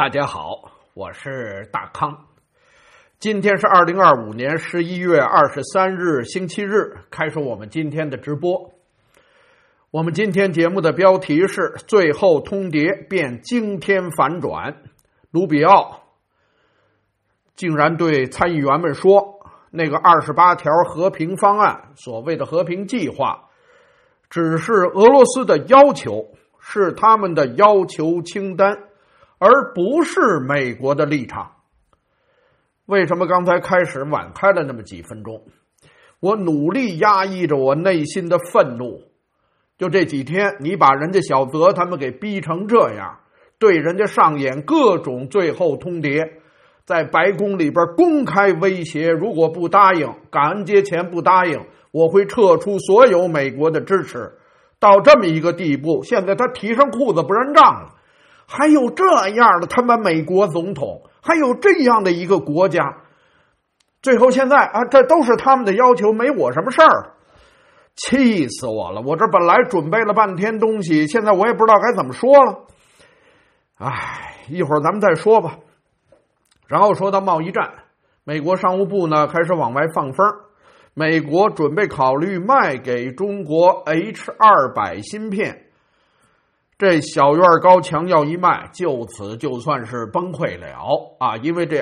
大家好，我是大康。今天是2025年11月23日星期日，开始我们今天的直播。我们今天节目的标题是最后通牒变惊天反转，卢比奥竟然对参议员们说，那个28条和平方案，所谓的和平计划，只是俄罗斯的要求，是他们的要求清单，而不是美国的立场。为什么刚才开始晚开了那么几分钟？我努力压抑着我内心的愤怒。就这几天，你把人家小泽他们给逼成这样，对人家上演各种最后通牒，在白宫里边公开威胁，如果不答应，感恩节前不答应，我会撤出所有美国的支持。到这么一个地步，现在他提上裤子不认账了。还有这样的他们美国总统，还有这样的一个国家，最后现在这都是他们的要求，没我什么事儿，气死我了！我这本来准备了半天东西，现在我也不知道该怎么说了。一会儿咱们再说吧。然后说到贸易战，美国商务部呢开始往外放风，美国准备考虑卖给中国 H200 芯片。这小院高墙要一卖，就此就算是崩溃了啊！因为这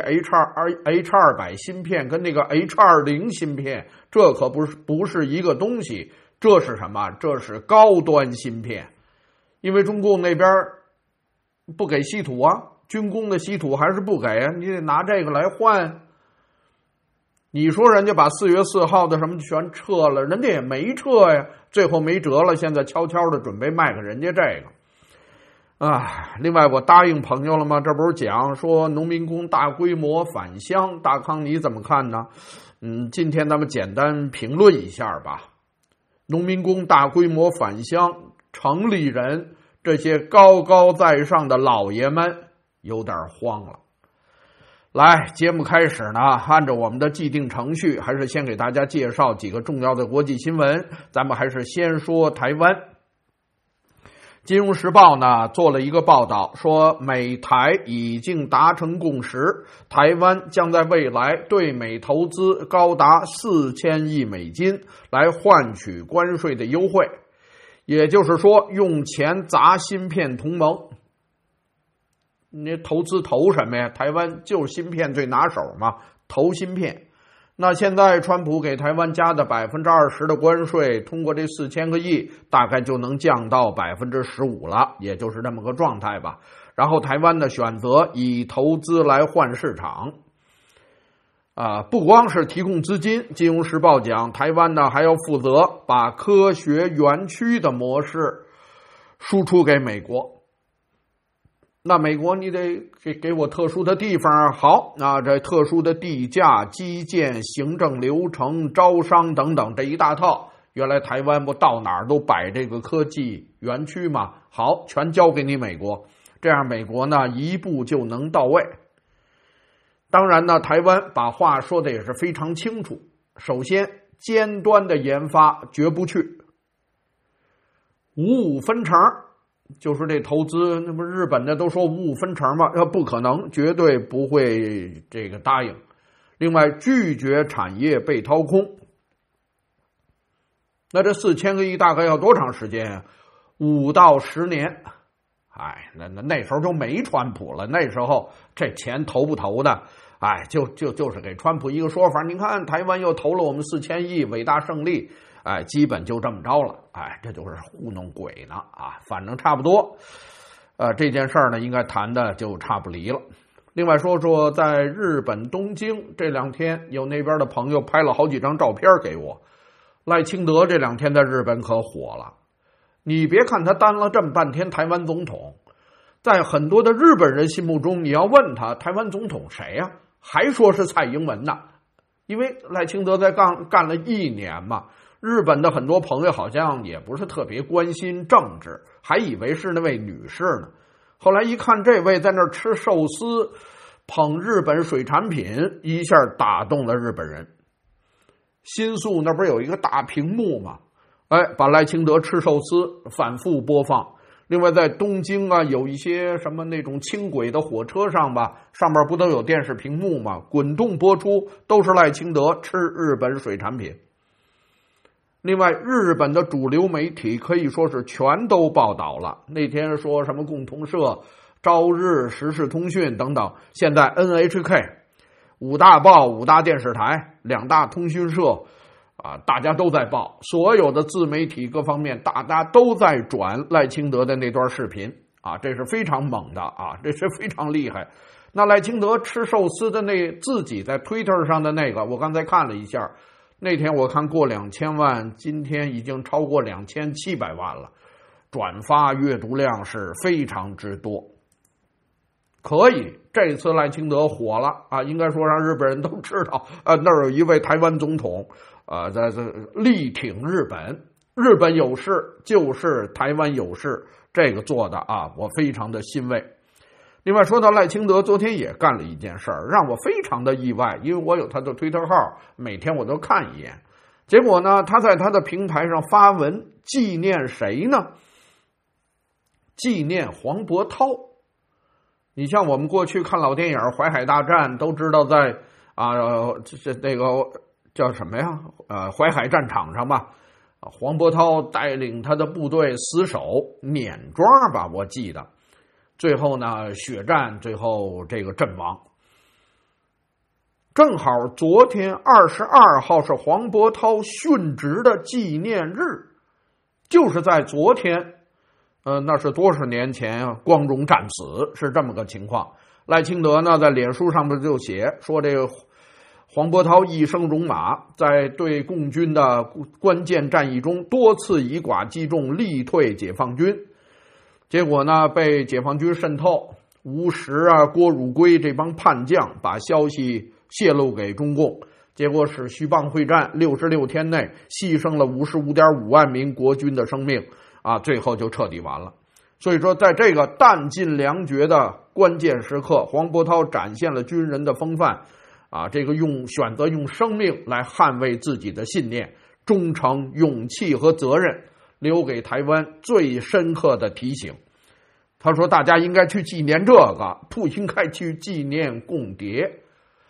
H200 芯片跟那个 H20 芯片，这可不是一个东西，这是什么？这是高端芯片。因为中共那边不给稀土啊，军工的稀土还是不给啊，你得拿这个来换。你说人家把4月4号的什么全撤了，人家也没撤呀，最后没辙了，现在悄悄的准备卖给人家这个。另外我答应朋友了吗？这不是讲说农民工大规模返乡，大康你怎么看呢？今天咱们简单评论一下吧。农民工大规模返乡，城里人这些高高在上的老爷们有点慌了。来，节目开始呢，按照我们的既定程序，还是先给大家介绍几个重要的国际新闻。咱们还是先说台湾。金融时报呢做了一个报道，说美台已经达成共识，台湾将在未来对美投资高达4000亿美金，来换取关税的优惠。也就是说，用钱砸芯片同盟。你投资投什么呀？台湾就是芯片最拿手嘛，投芯片。那现在川普给台湾加的20%的关税，通过这4000个亿，大概就能降到15%了，也就是这么个状态吧。然后台湾呢选择以投资来换市场。不光是提供资金，金融时报讲，台湾呢还要负责把科学园区的模式输出给美国。那美国你得给我特殊的地方，好，那这特殊的地价、基建、行政流程、招商等等这一大套，原来台湾不到哪儿都摆这个科技园区吗？好，全交给你美国，这样美国呢一步就能到位。当然呢，台湾把话说的也是非常清楚，首先尖端的研发绝不去，55分成。就是这投资，那不日本的都说55分成吗？不可能，绝对不会这个答应。另外，拒绝产业被掏空。那这4000个亿大概要多长时间呀？5到10年。那时候就没川普了，那时候这钱投不投的，就是给川普一个说法。你看台湾又投了我们4000亿，伟大胜利。基本就这么着了，这就是糊弄鬼呢反正差不多。这件事儿呢，应该谈的就差不离了。另外说在日本东京这2天，有那边的朋友拍了好几张照片给我。赖清德这2天在日本可火了，你别看他当了这么半天台湾总统，在很多的日本人心目中，你要问他台湾总统谁呀，还说是蔡英文呢，因为赖清德在干了1年嘛。日本的很多朋友好像也不是特别关心政治，还以为是那位女士呢。后来一看这位在那儿吃寿司，捧日本水产品，一下打动了日本人。新宿那不是有一个大屏幕吗？把赖清德吃寿司反复播放， 另外，在东京啊，有一些什么那种轻轨的火车上吧，上面不都有电视屏幕吗？滚动播出都是赖清德吃日本水产品。另外，日本的主流媒体可以说是全都报道了。那天说什么共同社、朝日、时事通讯等等，现在 NHK、五大报、五大电视台、两大通讯社大家都在报，所有的自媒体各方面大家都在转赖清德的那段视频这是非常猛的这是非常厉害。那赖清德吃寿司的自己在 Twitter 上的那个，我刚才看了一下，那天我看过2000万，今天已经超过2700万了，转发阅读量是非常之多。可以，这次赖清德火了应该说让日本人都知道那儿有一位台湾总统在力挺日本，日本有事就是台湾有事，这个做的我非常的欣慰。另外说到赖清德昨天也干了一件事儿，让我非常的意外，因为我有他的推特号，每天我都看一眼。结果呢，他在他的平台上发文纪念谁呢？纪念黄渤韬。你像我们过去看老电影《淮海大战》，都知道在那个叫什么呀？淮海战场上吧，黄渤韬带领他的部队死守碾庄吧，我记得。最后呢，血战，最后这个阵亡。正好昨天22号是黄渤韬殉职的纪念日，就是在昨天。那是多少年前光荣战死，是这么个情况。赖清德呢，在脸书上面就写说，这个黄渤韬一生戎马，在对共军的关键战役中多次以寡击众，力退解放军。结果呢，被解放军渗透，吴石郭汝瑰这帮叛将把消息泄露给中共，结果使徐蚌会战66天内牺牲了55.5万名国军的生命最后就彻底完了。所以说，在这个弹尽粮绝的关键时刻，黄渤韬展现了军人的风范这个选择用生命来捍卫自己的信念、忠诚、勇气和责任，留给台湾最深刻的提醒。他说大家应该去纪念这个，不应该去纪念共谍。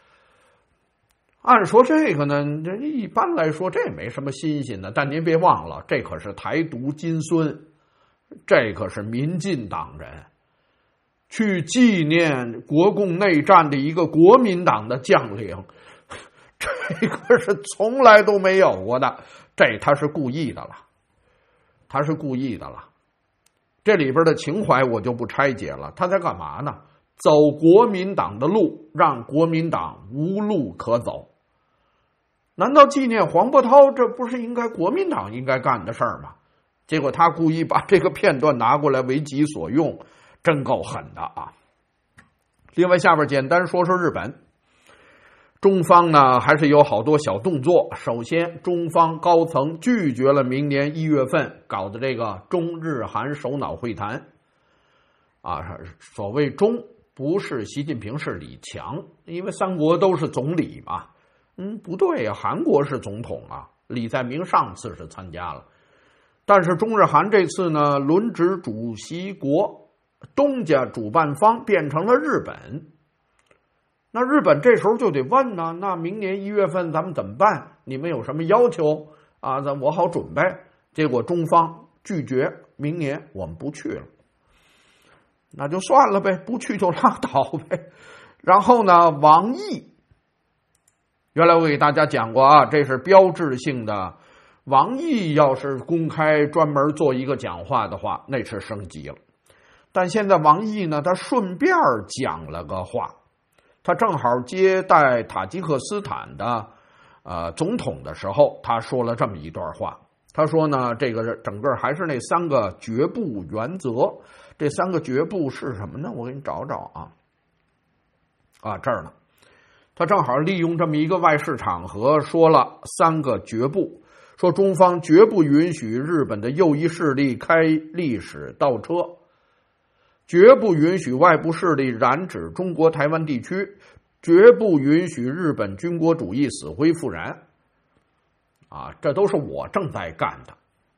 按说这个呢，一般来说这没什么新鲜的，但您别忘了，这可是台独金孙，这可是民进党人，去纪念国共内战的一个国民党的将领，这个是从来都没有过的，他是故意的了，他是故意的了。这里边的情怀我就不拆解了，他在干嘛呢？走国民党的路，让国民党无路可走。难道纪念黄渤韬这不是应该国民党应该干的事儿吗？结果他故意把这个片段拿过来为己所用，真够狠的另外下边简单说说日本，中方呢还是有好多小动作。首先，中方高层拒绝了明年1月份搞的这个中日韩首脑会谈所谓中不是习近平，是李强，因为三国都是总理嘛。不对韩国是总统李在明上次是参加了，但是中日韩这次呢，轮值主席国东家主办方变成了日本。那日本这时候就得问呢，那明年1月份咱们怎么办？你们有什么要求我好准备。结果中方拒绝，明年我们不去了。那就算了呗，不去就拉倒呗。然后呢，王毅，原来我给大家讲过这是标志性的。王毅要是公开专门做一个讲话的话，那是升级了。但现在王毅呢，他顺便讲了个话，他正好接待塔吉克斯坦的总统的时候，他说了这么一段话。他说呢，这个整个还是那3个绝不原则。这3个绝不是什么呢？我给你找找这儿呢。他正好利用这么一个外事场合说了3个绝不，说中方绝不允许日本的右翼势力开历史倒车，绝不允许外部势力染指中国台湾地区，绝不允许日本军国主义死灰复燃这都是我正在干的。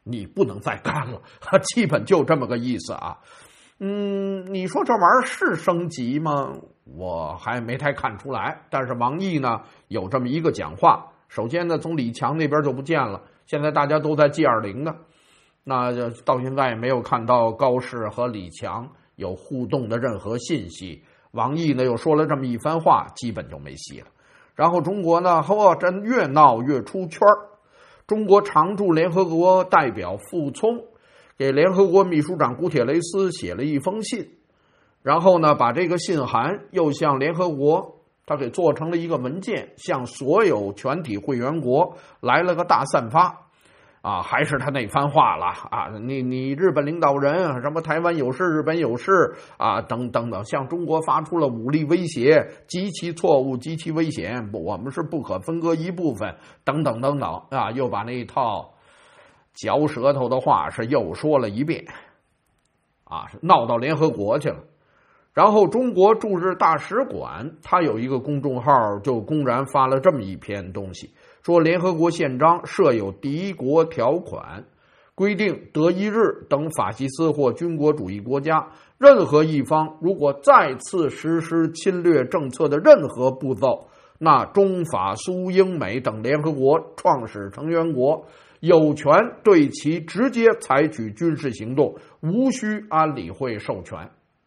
你不能再干了，基本就这么个意思啊。你说这玩意儿是升级吗？我还没太看出来。但是王毅呢有这么一个讲话，首先呢从李强那边就不见了，现在大家都在 G20 呢，那就到现在也没有看到高市和李强有互动的任何信息。王毅呢又说了这么一番话，基本就没戏了。然后中国呢，真越闹越出圈。中国常驻联合国代表傅聪给联合国秘书长古铁雷斯写了一封信，然后呢把这个信函又向联合国他给做成了一个文件，向所有全体会员国来了个大散发。还是他那番话了啊！你日本领导人什么台湾有事，日本有事啊，等等，向中国发出了武力威胁，极其错误，极其危险，我们是不可分割一部分，等等啊，又把那一套嚼舌头的话是又说了一遍，闹到联合国去了。然后中国驻日大使馆他有一个公众号，就公然发了这么一篇东西，说联合国宪章设有敌国条款，规定德意日等法西斯或军国主义国家任何一方如果再次实施侵略政策的任何步骤，那中法苏英美等联合国创始成员国有权对其直接采取军事行动，无需安理会授权。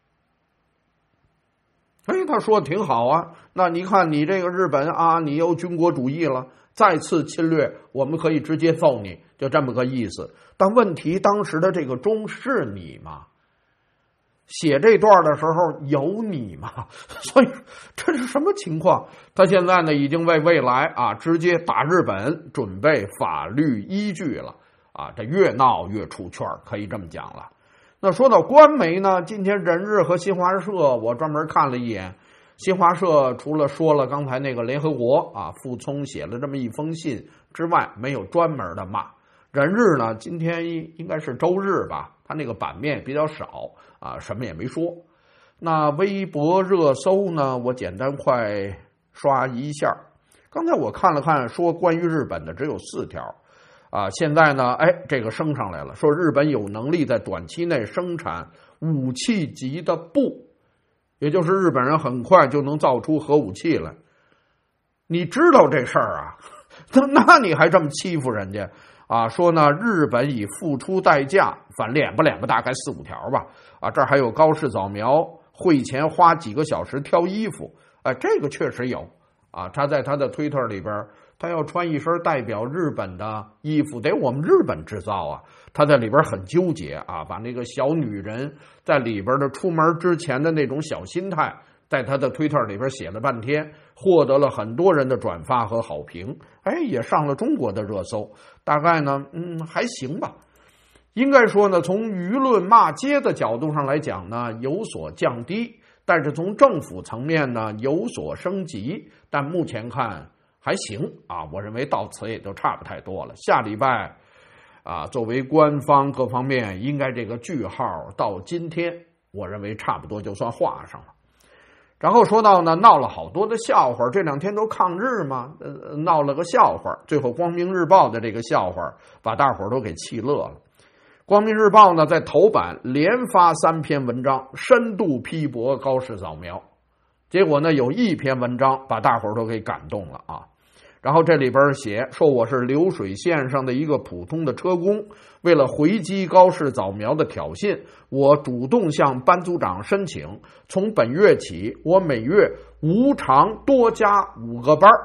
他说的挺好啊，那你看你这个日本你又军国主义了，再次侵略我们可以直接揍你，就这么个意思。但问题当时的这个中是你吗？写这段的时候有你吗？所以这是什么情况？他现在呢已经为未来直接打日本准备法律依据了这越闹越出圈，可以这么讲了。那说到官媒呢，今天人日和新华社我专门看了一眼，新华社除了说了刚才那个联合国傅聪写了这么一封信之外，没有专门的骂。人日呢今天应该是周日吧，他那个版面比较少什么也没说。那微博热搜呢，我简单快刷一下，刚才我看了看，说关于日本的只有4条现在呢这个升上来了，说日本有能力在短期内生产武器级的步，也就是日本人很快就能造出核武器来。你知道这事儿那你还这么欺负人家说呢日本已付出代价，反正两个大概4、5条吧这儿还有高市早苗会前花几个小时挑衣服这个确实有他在他的推特里边，他要穿一身代表日本的衣服，得我们日本制造他在里边很纠结把那个小女人在里边的出门之前的那种小心态，在他的推特里边写了半天，获得了很多人的转发和好评，也上了中国的热搜。大概呢还行吧，应该说呢从舆论骂街的角度上来讲呢有所降低，但是从政府层面呢有所升级，但目前看还行我认为到此也就差不太多了。下礼拜作为官方各方面应该这个句号到今天我认为差不多就算画上了。然后说到呢闹了好多的笑话，这2天都抗日嘛闹了个笑话，最后光明日报的这个笑话把大伙儿都给气乐了。光明日报呢在头版连发3篇文章，深度批驳高市早苗，结果呢有1篇文章把大伙儿都给感动了然后这里边写说，我是流水线上的一个普通的车工，为了回击高市早苗的挑衅，我主动向班组长申请，从本月起我每月无偿多加5个班。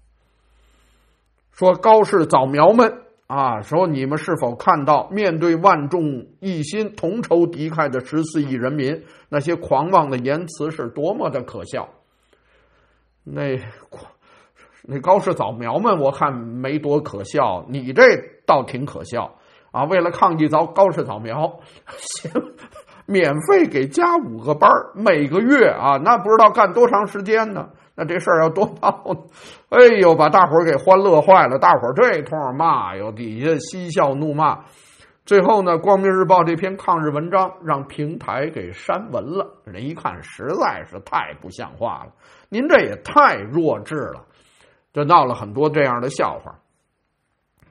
说高市早苗们说你们是否看到面对万众一心同仇敌忾的14亿人民，那些狂妄的言辞是多么的可笑。那高市早苗们我看没多可笑，你这倒挺可笑为了抗议高市早苗免费给加5个班，每个月那不知道干多长时间呢，那这事儿要多闹呢把大伙儿给欢乐坏了，大伙儿这通骂底下嬉笑怒骂。最后呢光明日报这篇抗日文章让平台给删文了，人一看实在是太不像话了，您这也太弱智了，就闹了很多这样的笑话。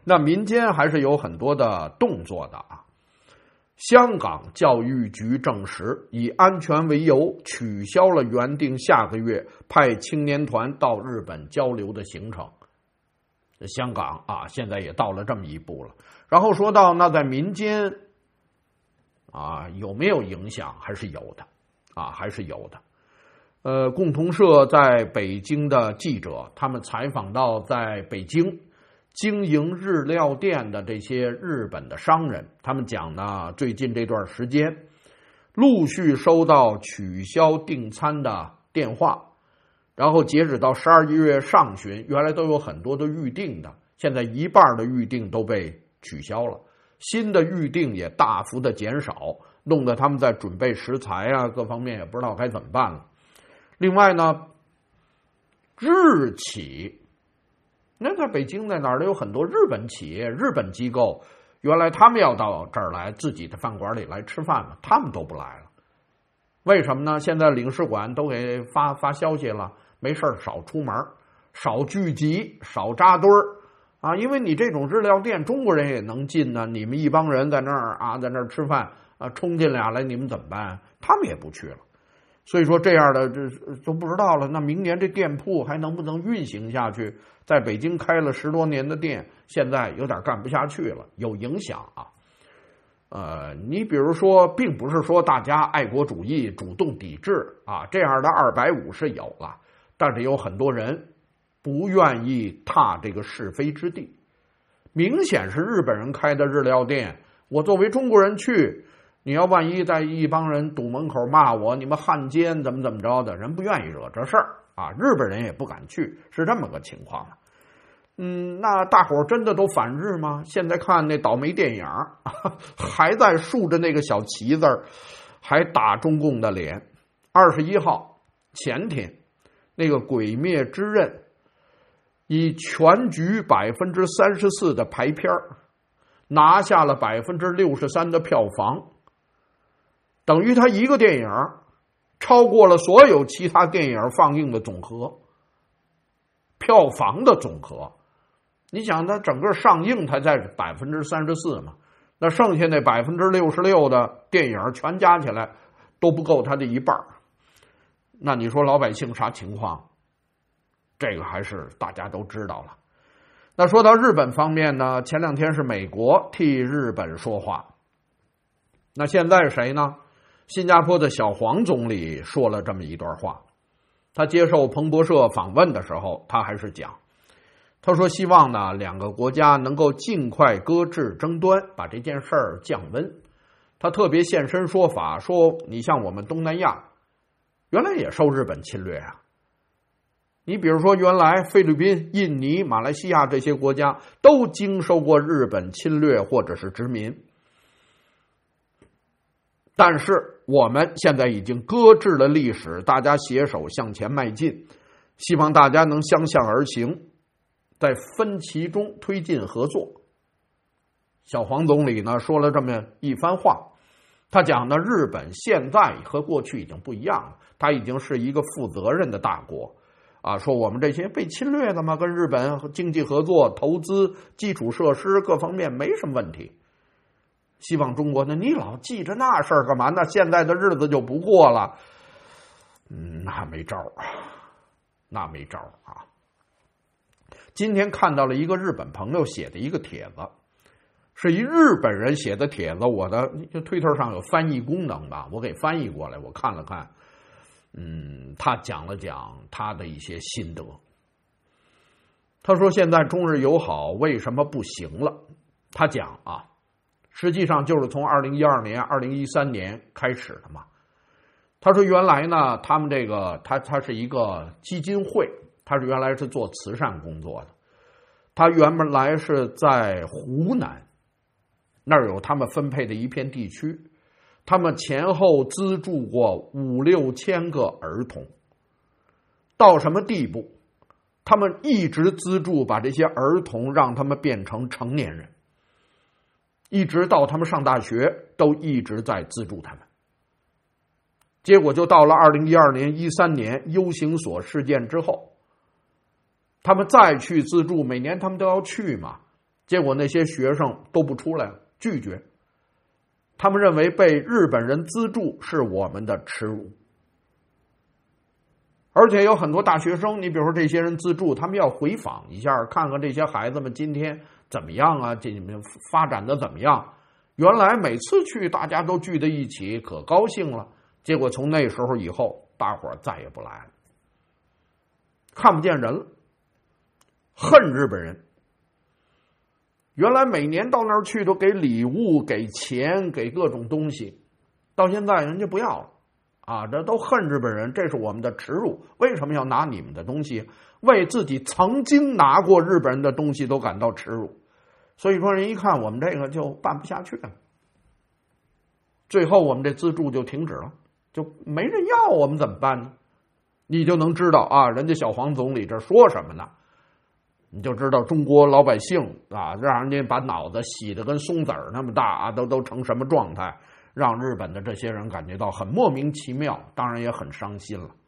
那民间还是有很多的动作的啊。香港教育局证实，以安全为由，取消了原定下个月派青年团到日本交流的行程。香港啊，现在也到了这么一步了。然后说到那在民间啊，有没有影响？还是有的啊，还是有的。共同社在北京的记者，他们采访到在北京经营日料店的这些日本的商人，他们讲呢，最近这段时间陆续收到取消订餐的电话，然后截止到12月上旬，原来都有很多的预定的，现在一半的预定都被取消了，新的预定也大幅的减少，弄得他们在准备食材啊各方面也不知道该怎么办了。另外呢，日企，那在北京在哪儿都有很多日本企业、日本机构，原来他们要到这儿来自己的饭馆里来吃饭嘛，他们都不来了。为什么呢？现在领事馆都给发消息了，没事少出门，少聚集，少扎堆儿啊！因为你这种日料店，中国人也能进呢，你们一帮人在那儿啊，在那儿吃饭啊，冲进俩来，你们怎么办？他们也不去了。所以说这样的这都不知道了，那明年这店铺还能不能运行下去？在北京开了10多年的店，现在有点干不下去了，有影响啊。你比如说，并不是说大家爱国主义主动抵制啊，这样的250是有了，但是有很多人不愿意踏这个是非之地。明显是日本人开的日料店，我作为中国人去，你要万一在一帮人堵门口骂我，你们汉奸怎么着的，人不愿意惹这事儿啊，日本人也不敢去，是这么个情况。那大伙儿真的都反日吗？现在看那倒霉电影还在竖着那个小旗子，还打中共的脸。21号前天，那个《鬼灭之刃》以全局34%的排片拿下了63%的票房，等于他一个电影超过了所有其他电影放映的总和，票房的总和。你想，它整个上映才在34%嘛，那剩下那66%的电影全加起来都不够它的一半。那你说老百姓啥情况？这个还是大家都知道了。那说到日本方面呢，前2天是美国替日本说话，那现在是谁呢？新加坡的小黄总理说了这么一段话。他接受彭博社访问的时候，他还是讲，他说希望呢2个国家能够尽快搁置争端，把这件事儿降温。他特别现身说法，说你像我们东南亚原来也受日本侵略啊，你比如说原来菲律宾、印尼、马来西亚这些国家都经受过日本侵略或者是殖民，但是我们现在已经搁置了历史，大家携手向前迈进，希望大家能相向而行，在分歧中推进合作。小黄总理呢说了这么一番话，他讲呢，日本现在和过去已经不一样了，他已经是一个负责任的大国啊，说我们这些被侵略的嘛，跟日本经济合作、投资、基础设施各方面没什么问题。希望中国呢，你老记着那事儿干嘛？那现在的日子就不过了。那没招啊。今天看到了一个日本朋友写的一个帖子，是一日本人写的帖子，我的推特上有翻译功能吧，我给翻译过来，我看了看。他讲了讲他的一些心得。他说现在中日友好为什么不行了？他讲啊，实际上就是从2012年、2013年开始的嘛。他说原来呢，他们这个他是一个基金会，他是原来是做慈善工作的。他原本来是在湖南，那儿有他们分配的一片地区，他们前后资助过5-6千个儿童。到什么地步？他们一直资助把这些儿童让他们变成成年人，一直到他们上大学都一直在资助他们。结果就到了2012年、13年 U 型所事件之后，他们再去资助，每年他们都要去嘛， 结果那些学生都不出来了，拒绝。他们认为被日本人资助是我们的耻辱。而且有很多大学生，你比如说这些人资助，他们要回访一下，看看这些孩子们今天怎么样啊，这发展的怎么样。原来每次去大家都聚在一起，可高兴了。结果从那时候以后，大伙儿再也不来了，看不见人了，恨日本人。原来每年到那儿去都给礼物、给钱、给各种东西，到现在人家不要了。这都恨日本人，这是我们的耻辱。为什么要拿你们的东西？为自己曾经拿过日本人的东西都感到耻辱。所以说人一看我们这个就办不下去了，最后我们这资助就停止了，就没人要，我们怎么办呢？你就能知道人家小黄总理这说什么呢？你就知道中国老百姓让人家把脑子洗得跟松子儿那么大都成什么状态，让日本的这些人感觉到很莫名其妙，当然也很伤心了。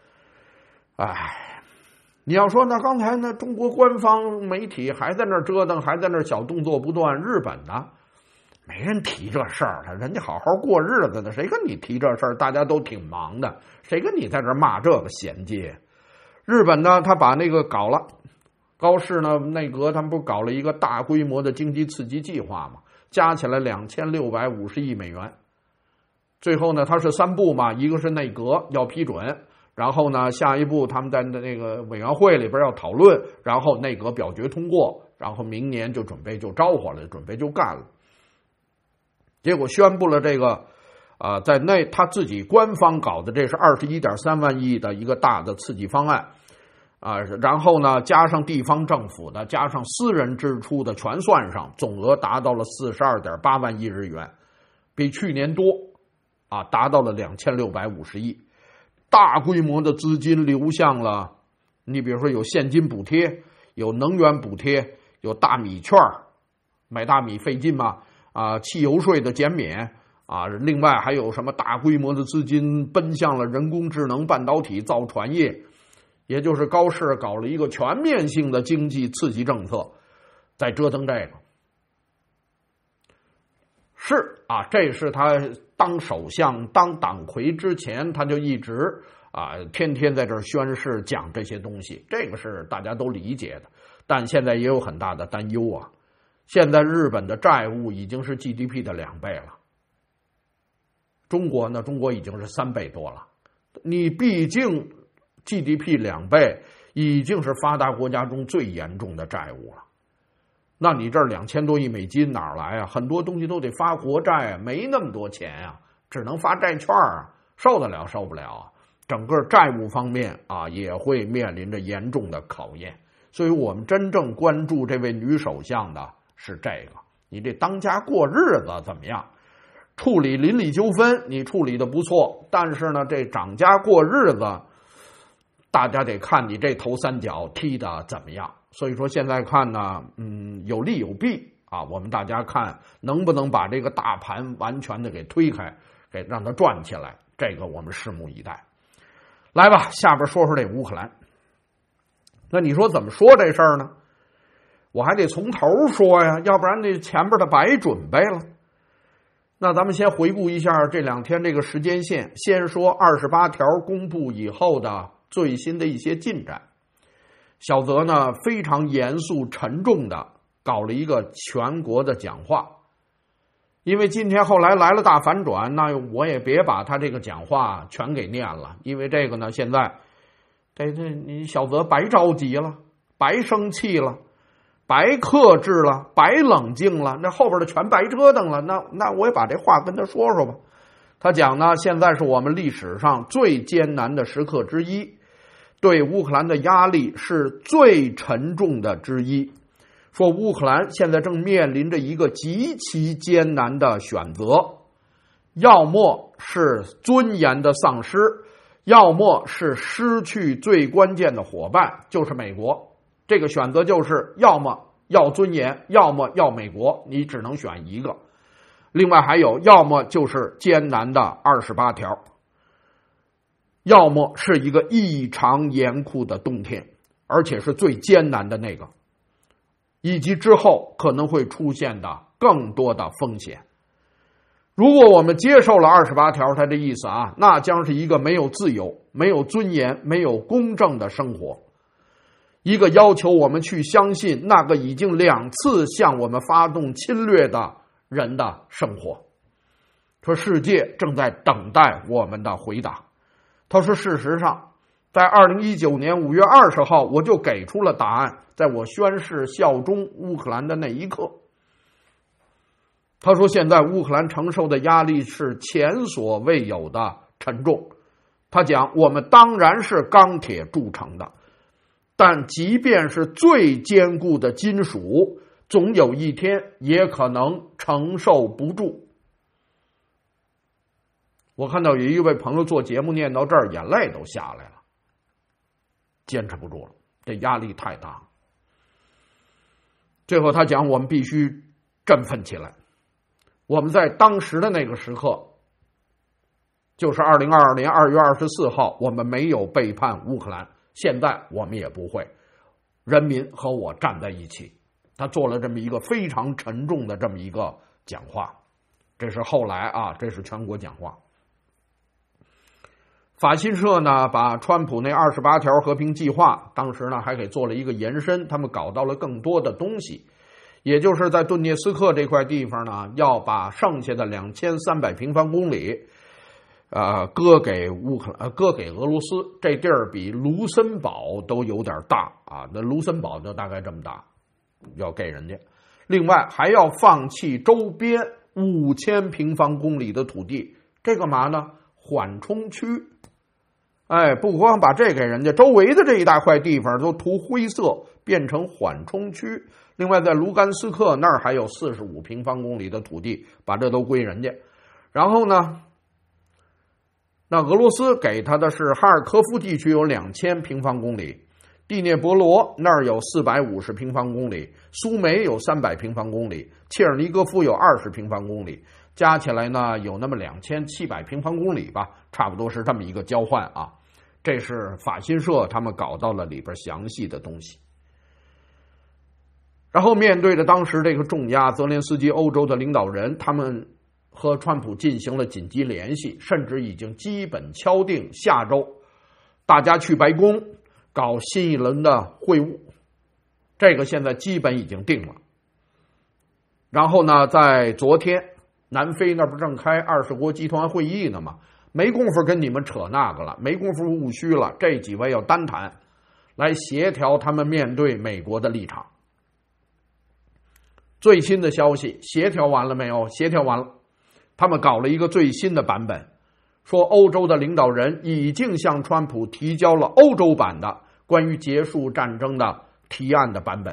你要说那刚才呢，中国官方媒体还在那儿折腾，还在那儿小动作不断，日本呢没人提这事儿，人家好好过日子的，谁跟你提这事儿？大家都挺忙的，谁跟你在这骂这个衔接？日本呢，他把那个搞了，高市呢内阁他们不搞了一个大规模的经济刺激计划吗？加起来2650亿美元。最后呢，它是3步嘛，一个是内阁要批准，然后呢，下一步他们在那个委员会里边要讨论，然后内阁表决通过，然后明年就准备就招呼了，准备就干了。结果宣布了这个在他自己官方搞的，这是21.3万亿的一个大的刺激方案然后呢，加上地方政府的，加上私人支出的，全算上，总额达到了42.8万亿日元，比去年多达到了2650亿。大规模的资金流向了，你比如说有现金补贴，有能源补贴，有大米券，买大米费劲嘛汽油税的减免另外还有什么大规模的资金奔向了人工智能、半导体、造船业，也就是高市搞了一个全面性的经济刺激政策，在折腾这个。是这是他当首相、当党魁之前，他就一直天天在这儿宣誓讲这些东西，这个是大家都理解的。但现在也有很大的担忧现在日本的债务已经是 GDP 的2倍了，中国呢？中国已经是3倍多了。你毕竟 GDP 2倍，已经是发达国家中最严重的债务了。那你这2000多亿美金哪儿来很多东西都得发国债没那么多钱只能发债券受得了受不了整个债务方面也会面临着严重的考验。所以我们真正关注这位女首相的是这个，你这当家过日子怎么样？处理邻里纠纷你处理的不错，但是呢，这掌家过日子，大家得看你这头3脚踢的怎么样。所以说现在看呢，有利有弊我们大家看能不能把这个大盘完全的给推开，给让它转起来，这个我们拭目以待。来吧，下边说说这乌克兰。那你说怎么说这事儿呢？我还得从头说呀，要不然这前边的白准备了。那咱们先回顾一下这2天这个时间线，先说28条公布以后的最新的一些进展。小泽呢非常严肃沉重的搞了一个全国的讲话，因为今天后来来了大反转，那我也别把他这个讲话全给念了，因为这个呢现在你小泽白着急了，白生气了，白克制了，白冷静了，那后边的全白折腾了，那我也把这话跟他说说吧。他讲呢，现在是我们历史上最艰难的时刻之一，对乌克兰的压力是最沉重的之一，说乌克兰现在正面临着一个极其艰难的选择，要么是尊严的丧失，要么是失去最关键的伙伴，就是美国。这个选择就是要么要尊严，要么要美国，你只能选一个。另外还有，要么就是艰难的28条，要么是一个异常严酷的冬天，而且是最艰难的那个。 以及之后可能会出现的更多的风险。如果我们接受了28条，它的意思啊，那将是一个没有自由、没有尊严、没有公正的生活，一个要求我们去相信那个已经2次向我们发动侵略的人的生活。说世界正在等待我们的回答。他说事实上，在2019年5月20号，我就给出了答案，在我宣誓效忠乌克兰的那一刻。他说现在乌克兰承受的压力是前所未有的沉重。他讲我们当然是钢铁铸成的，但即便是最坚固的金属，总有一天也可能承受不住。我看到有一位朋友做节目念到这儿，眼泪都下来了，坚持不住了，这压力太大了。最后他讲我们必须振奋起来。我们在当时的那个时刻，就是2022年2月24号，我们没有背叛乌克兰，现在我们也不会。人民和我站在一起。他做了这么一个非常沉重的这么一个讲话，这是后来啊，这是全国讲话。法新社呢，把川普那28条和平计划，当时呢还给做了一个延伸，他们搞到了更多的东西。也就是在顿涅斯克这块地方呢，要把剩下的2300平方公里，割给俄罗斯。这地儿比卢森堡都有点大啊，那卢森堡就大概这么大，要给人家。另外还要放弃周边5000平方公里的土地，这干嘛呢？缓冲区。不光把这给人家，周围的这一大块地方都涂灰色，变成缓冲区。另外在卢甘斯克那儿还有45平方公里的土地，把这都归人家。然后呢，那俄罗斯给他的是哈尔科夫地区有2000平方公里，第聂伯罗那儿有450平方公里，苏梅有300平方公里，切尔尼戈夫有20平方公里，加起来呢有那么2700平方公里吧，差不多是这么一个交换啊。这是法新社他们搞到了里边详细的东西。然后面对着当时这个重压，泽连斯基欧洲的领导人他们和川普进行了紧急联系，甚至已经基本敲定下周大家去白宫搞新一轮的会晤，这个现在基本已经定了。然后呢，在昨天南非那不正开20国集团会议呢吗？没工夫跟你们扯那个了，没工夫务虚了，这几位要单谈，来协调他们面对美国的立场。最新的消息，协调完了没有？协调完了，他们搞了一个最新的版本，说欧洲的领导人已经向川普提交了欧洲版的关于结束战争的提案的版本。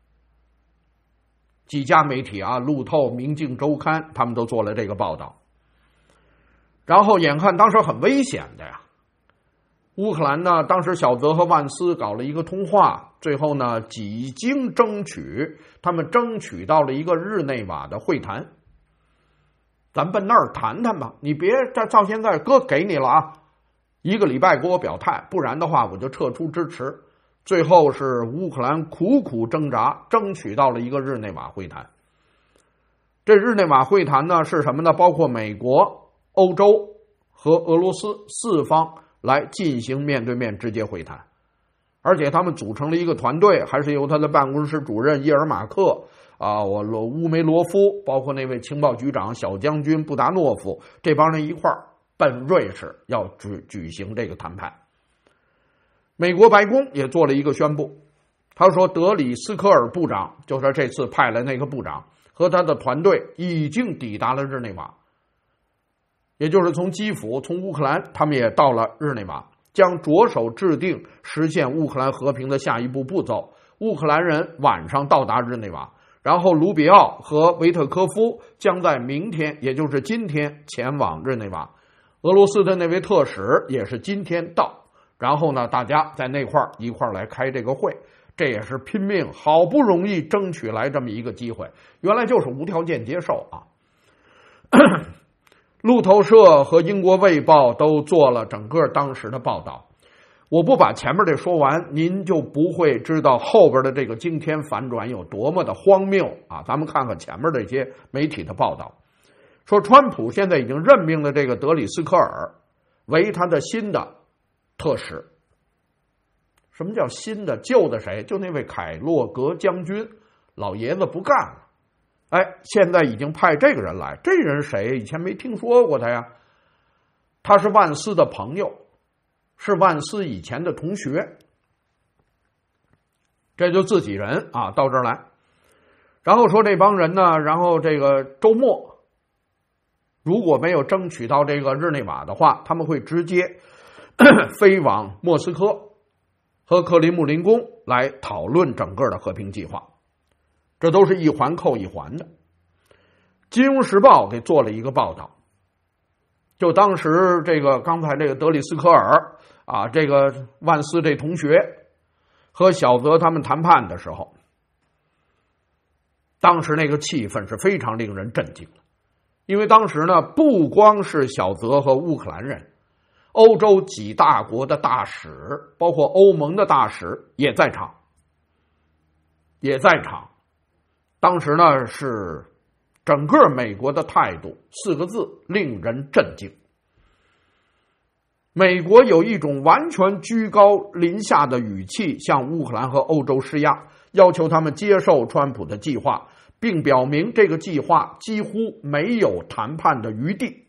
几家媒体啊，路透、明镜周刊，他们都做了这个报道。然后眼看当时很危险的呀，乌克兰呢，当时小泽和万斯搞了一个通话，最后呢，几经争取，他们争取到了一个日内瓦的会谈。咱奔那儿谈谈吧，你别照现在哥给你了啊，1个礼拜给我表态，不然的话我就撤出支持。最后是乌克兰苦苦挣扎，争取到了一个日内瓦会谈。这日内瓦会谈呢是什么呢？包括美国、欧洲和俄罗斯4方来进行面对面直接会谈，而且他们组成了一个团队，还是由他的办公室主任叶尔马克乌梅罗夫，包括那位情报局长小将军布达诺夫，这帮人一块儿奔瑞士要举行这个谈判。美国白宫也做了一个宣布，他说德里斯科尔部长，就是这次派来那个部长和他的团队已经抵达了日内瓦，也就是从基辅、从乌克兰，他们也到了日内瓦，将着手制定实现乌克兰和平的下一步步骤。乌克兰人晚上到达日内瓦，然后卢比奥和维特科夫将在明天，也就是今天前往日内瓦。俄罗斯的那位特使也是今天到，然后呢，大家在那块一块来开这个会，这也是拼命，好不容易争取来这么一个机会，原来就是无条件接受啊。路透社和英国卫报都做了整个当时的报道。 我不把前面这说完，您就不会知道后边的这个惊天反转有多么的荒谬啊！咱们看看前面这些媒体的报道，说川普现在已经任命了这个德里斯科尔为他的新的特使。什么叫新的？旧的谁？就那位凯洛格将军，老爷子不干了。哎，现在已经派这个人来，这人谁？以前没听说过他呀。他是万斯的朋友，是万斯以前的同学，这就自己人啊，到这儿来。然后说这帮人呢，然后这个周末如果没有争取到这个日内瓦的话，他们会直接飞往莫斯科和克里姆林宫来讨论整个的和平计划。这都是一环扣一环的。金融时报给做了一个报道，就当时这个刚才这个德里斯科尔啊，这个万斯这同学和小泽他们谈判的时候，当时那个气氛是非常令人震惊的。因为当时呢，不光是小泽和乌克兰人，欧洲几大国的大使，包括欧盟的大使也在场。当时呢，是整个美国的态度4个字，令人震惊。美国有一种完全居高临下的语气向乌克兰和欧洲施压，要求他们接受川普的计划，并表明这个计划几乎没有谈判的余地。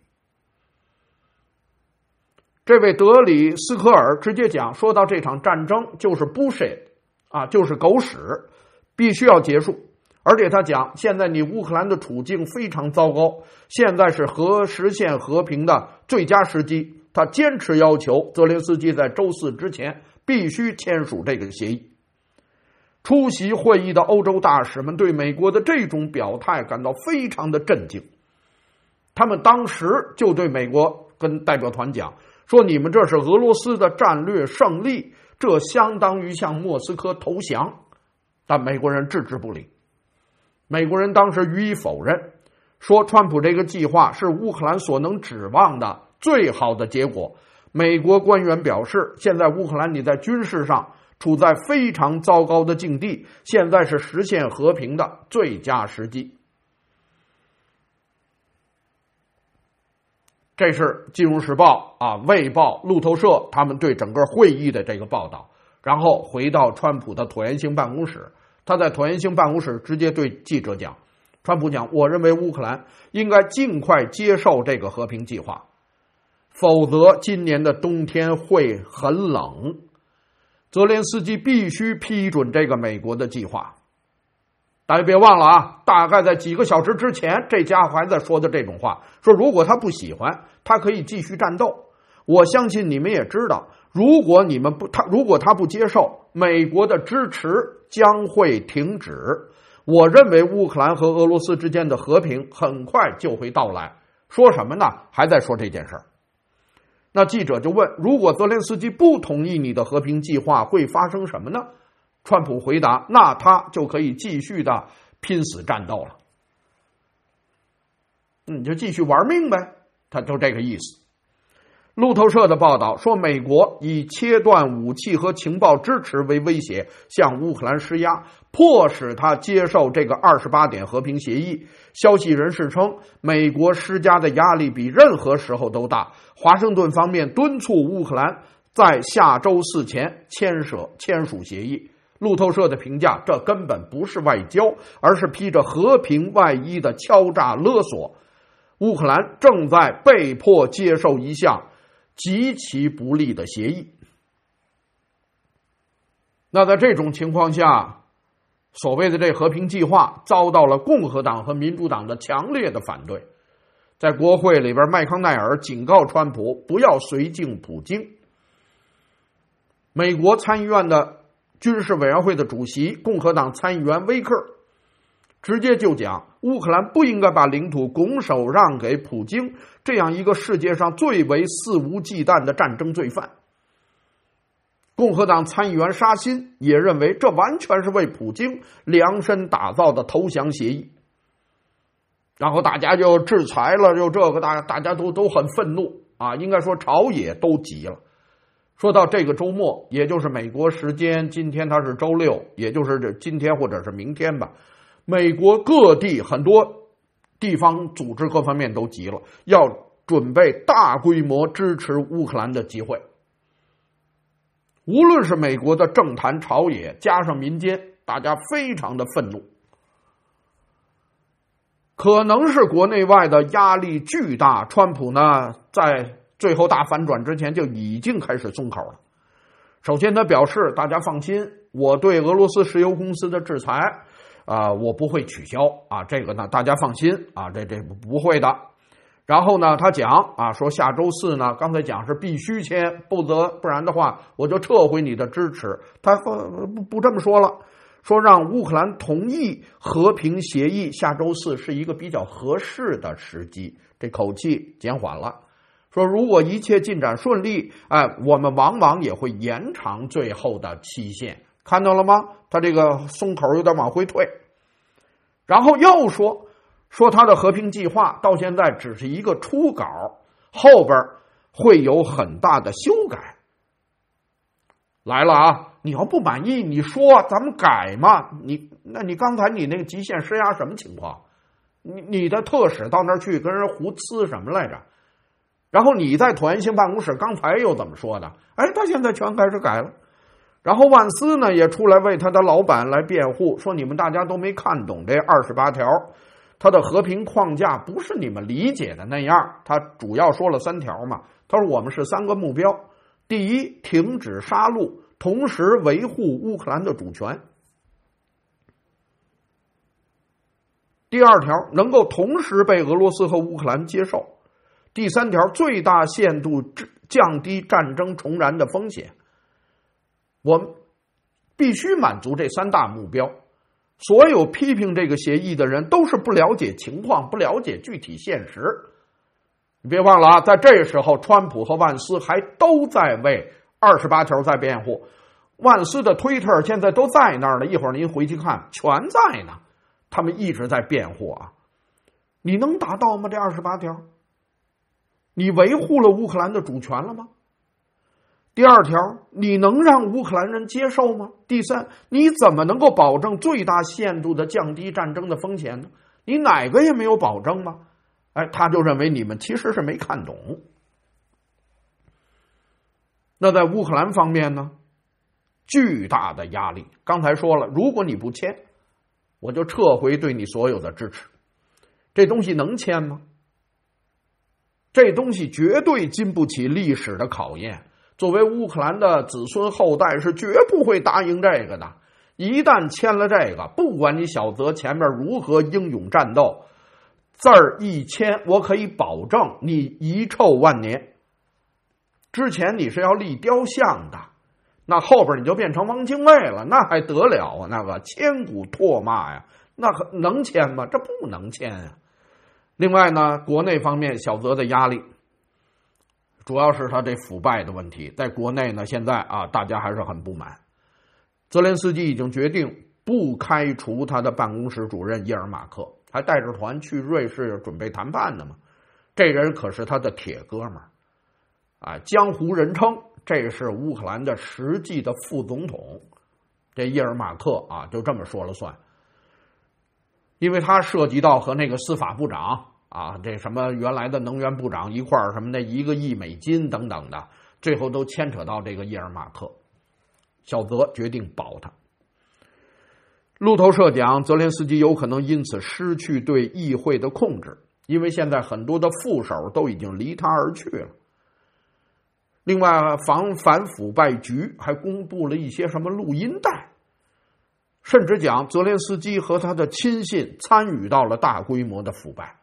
这位德里斯科尔直接讲，说到这场战争就是 bullshit 啊，就是狗屎，必须要结束。而且他讲，现在你乌克兰的处境非常糟糕，现在是实现和平的最佳时机。他坚持要求泽连斯基在周4之前必须签署这个协议。出席会议的欧洲大使们对美国的这种表态感到非常的震惊，他们当时就对美国跟代表团讲，说你们这是俄罗斯的战略胜利，这相当于向莫斯科投降。但美国人置之不理，美国人当时予以否认，说川普这个计划是乌克兰所能指望的最好的结果。美国官员表示，现在乌克兰你在军事上处在非常糟糕的境地，现在是实现和平的最佳时机。这是《金融时报》啊、《卫报》、路透社他们对整个会议的这个报道。然后回到川普的椭圆形办公室，他在椭圆形办公室直接对记者讲，川普讲，我认为乌克兰应该尽快接受这个和平计划，否则今年的冬天会很冷。泽连斯基必须批准这个美国的计划。大家别忘了啊，大概在几个小时之前，这家伙还在说的这种话，说如果他不喜欢，他可以继续战斗。我相信你们也知道，如果他不接受，美国的支持将会停止。我认为乌克兰和俄罗斯之间的和平很快就会到来。说什么呢？还在说这件事儿。那记者就问，如果泽连斯基不同意你的和平计划，会发生什么呢？川普回答，那他就可以继续的拼死战斗了。你就继续玩命呗，他就这个意思。路透社的报道说，美国以切断武器和情报支持为威胁，向乌克兰施压，迫使他接受这个28点和平协议。消息人士称，美国施加的压力比任何时候都大。华盛顿方面敦促乌克兰在下周4前签署协议。路透社的评价，这根本不是外交，而是披着和平外衣的敲诈勒索。乌克兰正在被迫接受一项极其不利的协议。那在这种情况下，所谓的这和平计划遭到了共和党和民主党的强烈的反对。在国会里边，麦康奈尔警告川普不要绥靖普京。美国参议院的军事委员会的主席共和党参议员威克直接就讲，乌克兰不应该把领土拱手让给普京这样一个世界上最为肆无忌惮的战争罪犯。共和党参议员沙辛也认为，这完全是为普京量身打造的投降协议。然后大家就制裁了，就这个大家都很愤怒啊，应该说朝野都急了。 说到这个周末，也就是美国时间今天它是周六，也就是今天或者是明天吧，美国各地很多地方组织各方面都急了，要准备大规模支持乌克兰的集会。无论是美国的政坛朝野，加上民间，大家非常的愤怒。可能是国内外的压力巨大，川普呢在最后大反转之前就已经开始松口了。首先他表示，大家放心，我对俄罗斯石油公司的制裁我不会取消这个呢大家放心这不会的。然后呢他讲说下周四呢，刚才讲是必须签，不然的话我就撤回你的支持。他不这么说了，说让乌克兰同意和平协议，下周四是一个比较合适的时机，这口气减缓了。说如果一切进展顺利，我们往往也会延长最后的期限。看到了吗？他这个松口有点往回退。然后又说他的和平计划到现在只是一个初稿，后边会有很大的修改。来了你要不满意你说咱们改嘛，那你刚才你那个极限施压什么情况？你的特使到那儿去跟人胡呲什么来着？然后你在椭圆形办公室刚才又怎么说的？他现在全开始改了。然后万斯呢也出来为他的老板来辩护，说你们大家都没看懂这28条，他的和平框架不是你们理解的那样。他主要说了3条嘛，他说我们是3个目标：第一，停止杀戮，同时维护乌克兰的主权；第2条，能够同时被俄罗斯和乌克兰接受；第3条，最大限度降低战争重燃的风险。我们必须满足这3大目标。所有批评这个协议的人都是不了解情况，不了解具体现实。你别忘了在这时候川普和万斯还都在为28条在辩护。万斯的推特现在都在那儿了，一会儿您回去看全在呢，他们一直在辩护你能达到吗？这28条你维护了乌克兰的主权了吗？第2条，你能让乌克兰人接受吗？第3，你怎么能够保证最大限度的降低战争的风险呢？你哪个也没有保证吗？他就认为你们其实是没看懂。那在乌克兰方面呢，巨大的压力。刚才说了，如果你不签，我就撤回对你所有的支持。这东西能签吗？这东西绝对经不起历史的考验。作为乌克兰的子孙后代是绝不会答应这个的。一旦签了这个，不管你小泽前面如何英勇战斗，字儿一签，我可以保证你遗臭万年。之前你是要立雕像的，那后边你就变成汪精卫了，那还得了那个千古唾骂呀，那能签吗？这不能签另外呢，国内方面小泽的压力主要是他这腐败的问题，在国内呢，现在大家还是很不满。泽连斯基已经决定不开除他的办公室主任伊尔马克，还带着团去瑞士准备谈判呢嘛。这人可是他的铁哥们江湖人称这是乌克兰的实际的副总统。这伊尔马克就这么说了算，因为他涉及到和那个司法部长这什么原来的能源部长一块儿什么的1个亿美金等等的，最后都牵扯到这个伊尔马克。小泽决定保他。路透社讲，泽连斯基有可能因此失去对议会的控制，因为现在很多的副手都已经离他而去了。另外，反腐败局还公布了一些什么录音带，甚至讲泽连斯基和他的亲信参与到了大规模的腐败。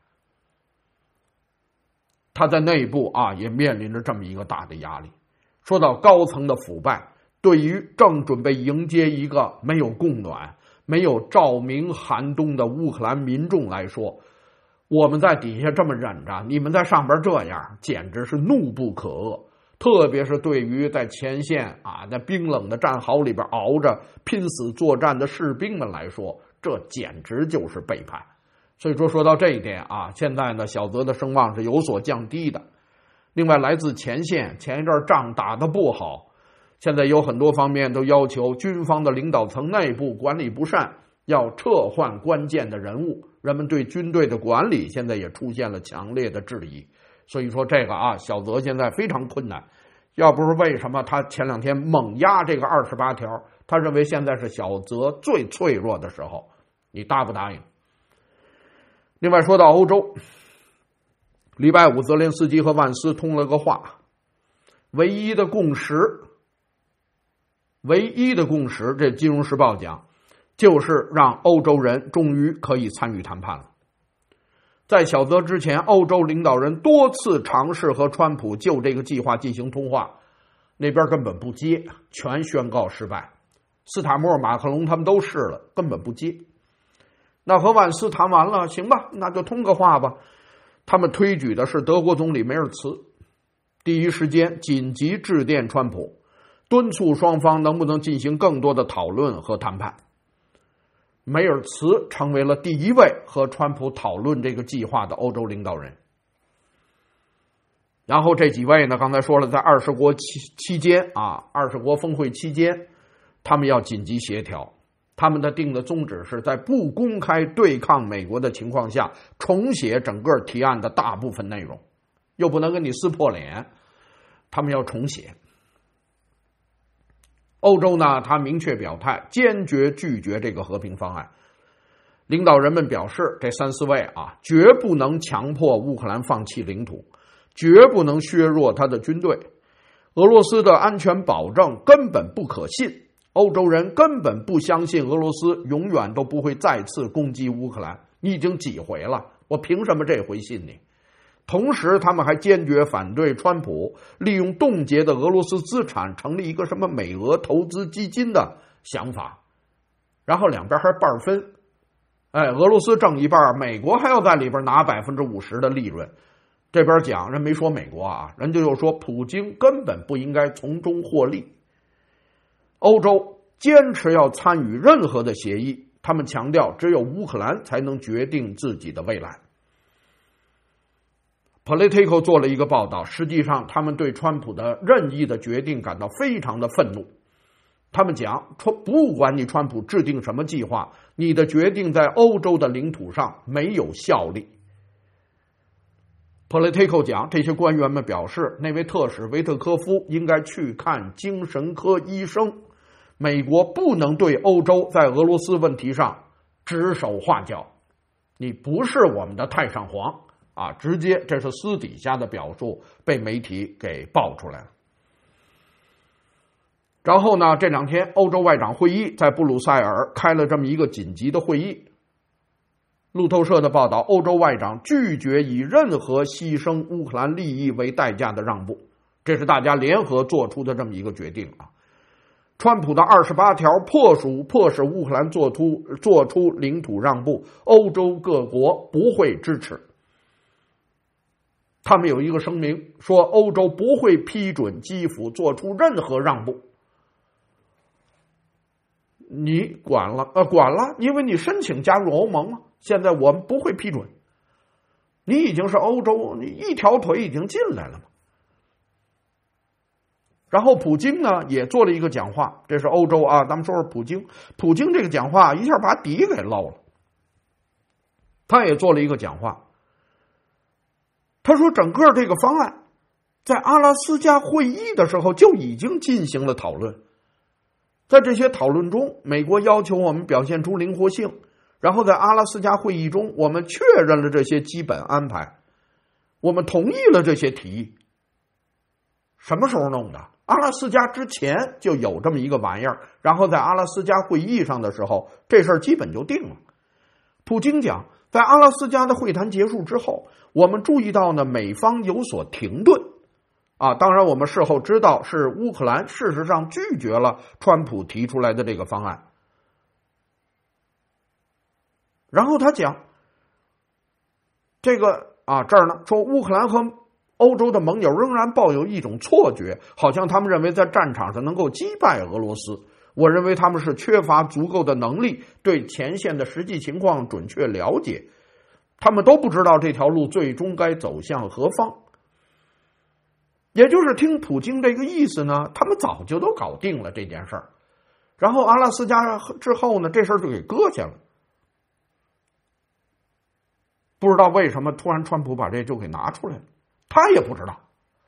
他在内部也面临着这么一个大的压力。说到高层的腐败，对于正准备迎接一个没有供暖、没有照明寒冬的乌克兰民众来说，我们在底下这么忍着，你们在上边这样，简直是怒不可遏。特别是对于在前线在冰冷的战壕里边熬着拼死作战的士兵们来说，这简直就是背叛。所以说到这一点现在呢，小泽的声望是有所降低的。 另外，来自前线，前一阵仗打得不好，现在有很多方面都要求军方的领导层内部管理不善，要撤换关键的人物。人们对军队的管理现在也出现了强烈的质疑。所以说这个小泽现在非常困难。要不是为什么他前2天猛压这个28条，他认为现在是小泽最脆弱的时候，你答不答应？另外说到欧洲，礼拜五泽连斯基和万斯通了个话，唯一的共识，这金融时报讲，就是让欧洲人终于可以参与谈判了。在小泽之前，欧洲领导人多次尝试和川普就这个计划进行通话，那边根本不接，全宣告失败。斯塔默、马克龙他们都试了，根本不接。那和万斯谈完了，行吧，那就通个话吧。他们推举的是德国总理梅尔茨，第一时间紧急致电川普，敦促双方能不能进行更多的讨论和谈判。梅尔茨成为了第一位和川普讨论这个计划的欧洲领导人。然后这几位呢，刚才说了，在20国期间20国峰会期间，他们要紧急协调。他们的定的宗旨是在不公开对抗美国的情况下，重写整个提案的大部分内容，又不能跟你撕破脸，他们要重写。欧洲呢，他明确表态，坚决拒绝这个和平方案。领导人们表示，这3、4位绝不能强迫乌克兰放弃领土，绝不能削弱他的军队。俄罗斯的安全保证根本不可信，欧洲人根本不相信俄罗斯永远都不会再次攻击乌克兰。你已经几回了，我凭什么这回信你？同时他们还坚决反对川普利用冻结的俄罗斯资产成立一个什么美俄投资基金的想法，然后两边还半分，俄罗斯挣一半，美国还要在里边拿50%的利润。这边讲人没说美国人家又说普京根本不应该从中获利。欧洲坚持要参与任何的协议，他们强调只有乌克兰才能决定自己的未来。Politico 做了一个报道，实际上他们对川普的任意的决定感到非常的愤怒。他们讲，不管你川普制定什么计划，你的决定在欧洲的领土上没有效力。Politico 讲，这些官员们表示，那位特使维特科夫应该去看精神科医生。美国不能对欧洲在俄罗斯问题上指手画脚，你不是我们的太上皇。直接这是私底下的表述，被媒体给爆出来了。然后呢，这2天欧洲外长会议在布鲁塞尔开了这么一个紧急的会议。路透社的报道，欧洲外长拒绝以任何牺牲乌克兰利益为代价的让步，这是大家联合做出的这么一个决定川普的28条迫使乌克兰做出领土让步，欧洲各国不会支持。他们有一个声明说，欧洲不会批准基辅做出任何让步。你管了，因为你申请加入欧盟了，现在我们不会批准。你已经是欧洲，你一条腿已经进来了嘛。然后普京呢也做了一个讲话，这是欧洲咱们说说普京这个讲话一下把底给漏了。他也做了一个讲话。他说整个这个方案在阿拉斯加会议的时候就已经进行了讨论，在这些讨论中，美国要求我们表现出灵活性，然后在阿拉斯加会议中我们确认了这些基本安排，我们同意了这些提议。什么时候弄的？阿拉斯加之前就有这么一个玩意儿，然后在阿拉斯加会议上的时候，这事儿基本就定了。普京讲，在阿拉斯加的会谈结束之后，我们注意到呢，美方有所停顿当然我们事后知道是乌克兰事实上拒绝了川普提出来的这个方案。然后他讲这个这儿呢说，乌克兰和欧洲的盟友仍然抱有一种错觉，好像他们认为在战场上能够击败俄罗斯。我认为他们是缺乏足够的能力对前线的实际情况准确了解，他们都不知道这条路最终该走向何方。 也就是听普京这个意思呢，他们早就都搞定了这件事儿，然后阿拉斯加之后呢，这事儿就给搁下了。不知道为什么突然川普把这就给拿出来了，他也不知道，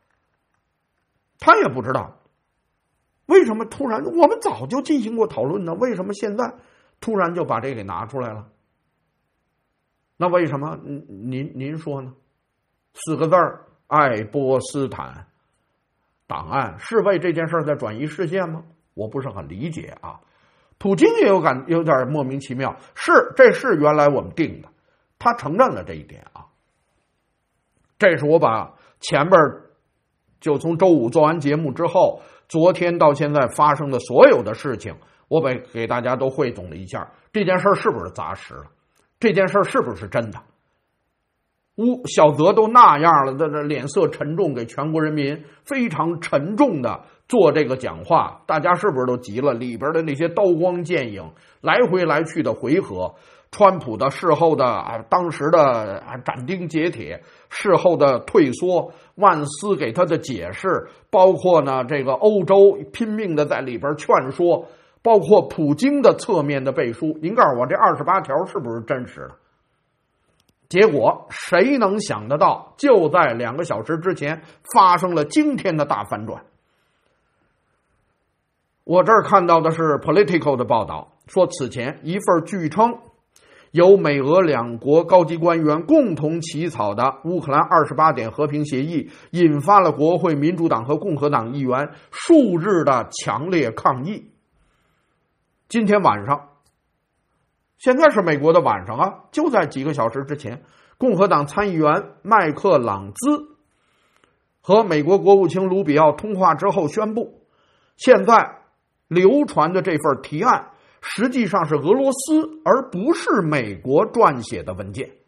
为什么突然，我们早就进行过讨论呢，为什么现在突然就把这给拿出来了？那为什么？您说呢？4个字儿，爱波斯坦档案，是为这件事在转移视线吗？我不是很理解啊。普京也有点莫名其妙，这是原来我们定的，他承认了这一点啊。这是我把前边就从周五做完节目之后，昨天到现在发生的所有的事情，我给大家都汇总了一下，这件事是不是砸实了？这件事是不是真的？小泽都那样了，这脸色沉重，给全国人民非常沉重的做这个讲话，大家是不是都急了？里边的那些刀光剑影，来回来去的回合，川普的事后的当时的斩钉截铁，事后的退缩，万斯给他的解释，包括呢这个欧洲拼命的在里边劝说，包括普京的侧面的背书，您告诉我这28条是不是真实的？结果谁能想得到，就在2个小时之前发生了惊天的大反转。我这儿看到的是 Politico 的报道，说此前一份据称由美俄两国高级官员共同起草的乌克兰28点和平协议，引发了国会民主党和共和党议员数日的强烈抗议。今天晚上，现在是美国的晚上啊，就在几个小时之前，共和党参议员麦克朗兹和美国国务卿卢比奥通话之后宣布，现在流传的这份提案实际上是俄罗斯而不是美国撰写的文件。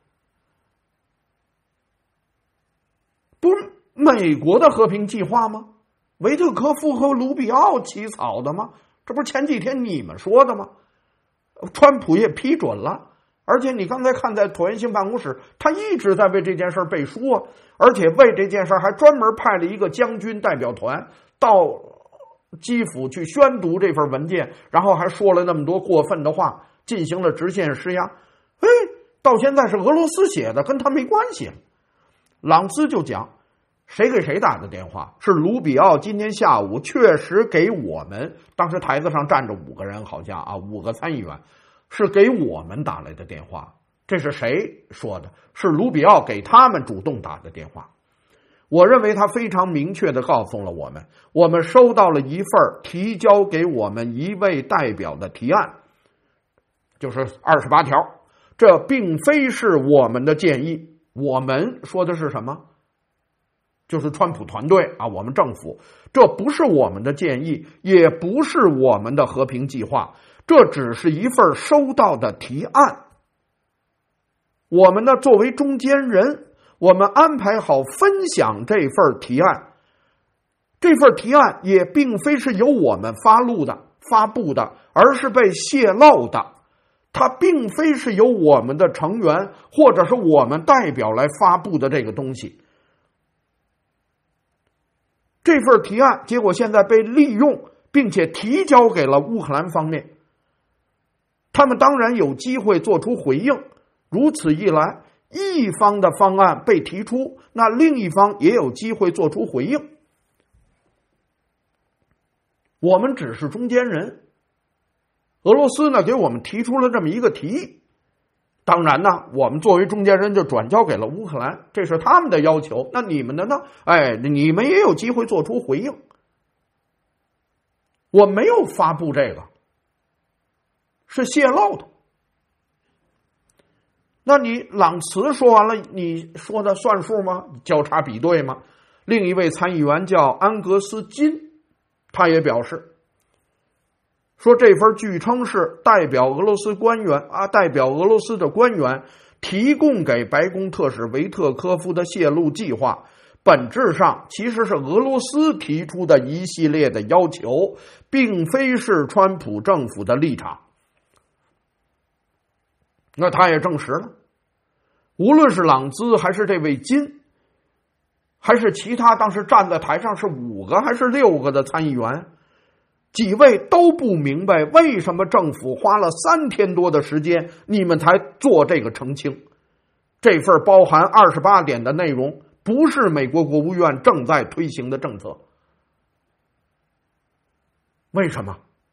不是美国的和平计划吗？维特科夫和卢比奥起草的吗？这不是前几天你们说的吗？川普也批准了，而且你刚才看在椭圆形办公室，他一直在为这件事背书啊，而且为这件事还专门派了一个将军代表团到基辅去宣读这份文件，然后还说了那么多过分的话，进行了直线施压。到现在是俄罗斯写的，跟他没关系了。朗兹就讲，谁给谁打的电话？是卢比奥今天下午确实给我们，当时台子上站着5个人，好像5个参议员，是给我们打来的电话。这是谁说的？是卢比奥给他们主动打的电话。我认为他非常明确地告诉了我们收到了一份提交给我们一位代表的提案，就是28条，这并非是我们的建议。我们说的是什么？就是川普团队我们政府，这不是我们的建议，也不是我们的和平计划，这只是一份收到的提案。我们呢，作为中间人，我们安排好分享这份提案，这份提案也并非是由我们发布的，而是被泄露的。它并非是由我们的成员或者是我们代表来发布的这个东西。这份提案结果现在被利用，并且提交给了乌克兰方面，他们当然有机会做出回应。如此一来，一方的方案被提出，那另一方也有机会做出回应。我们只是中间人，俄罗斯呢给我们提出了这么一个提议，当然呢，我们作为中间人就转交给了乌克兰，这是他们的要求。那你们的呢？你们也有机会做出回应。我没有发布这个，是泄露的。那你朗茨说完了，你说的算数吗？交叉比对吗？另一位参议员叫安格斯金，他也表示说，这份据称是代表俄罗斯的官员提供给白宫特使维特科夫的泄露计划，本质上其实是俄罗斯提出的一系列的要求，并非是川普政府的立场。那他也证实了，无论是朗兹还是这位金， 还是其他当时站在台上是5个还是6个的参议员，几位都不明白为什么政府花了3天多的时间，你们才做这个澄清。这份包含28点的内容，不是美国国务院正在推行的政策。为什么？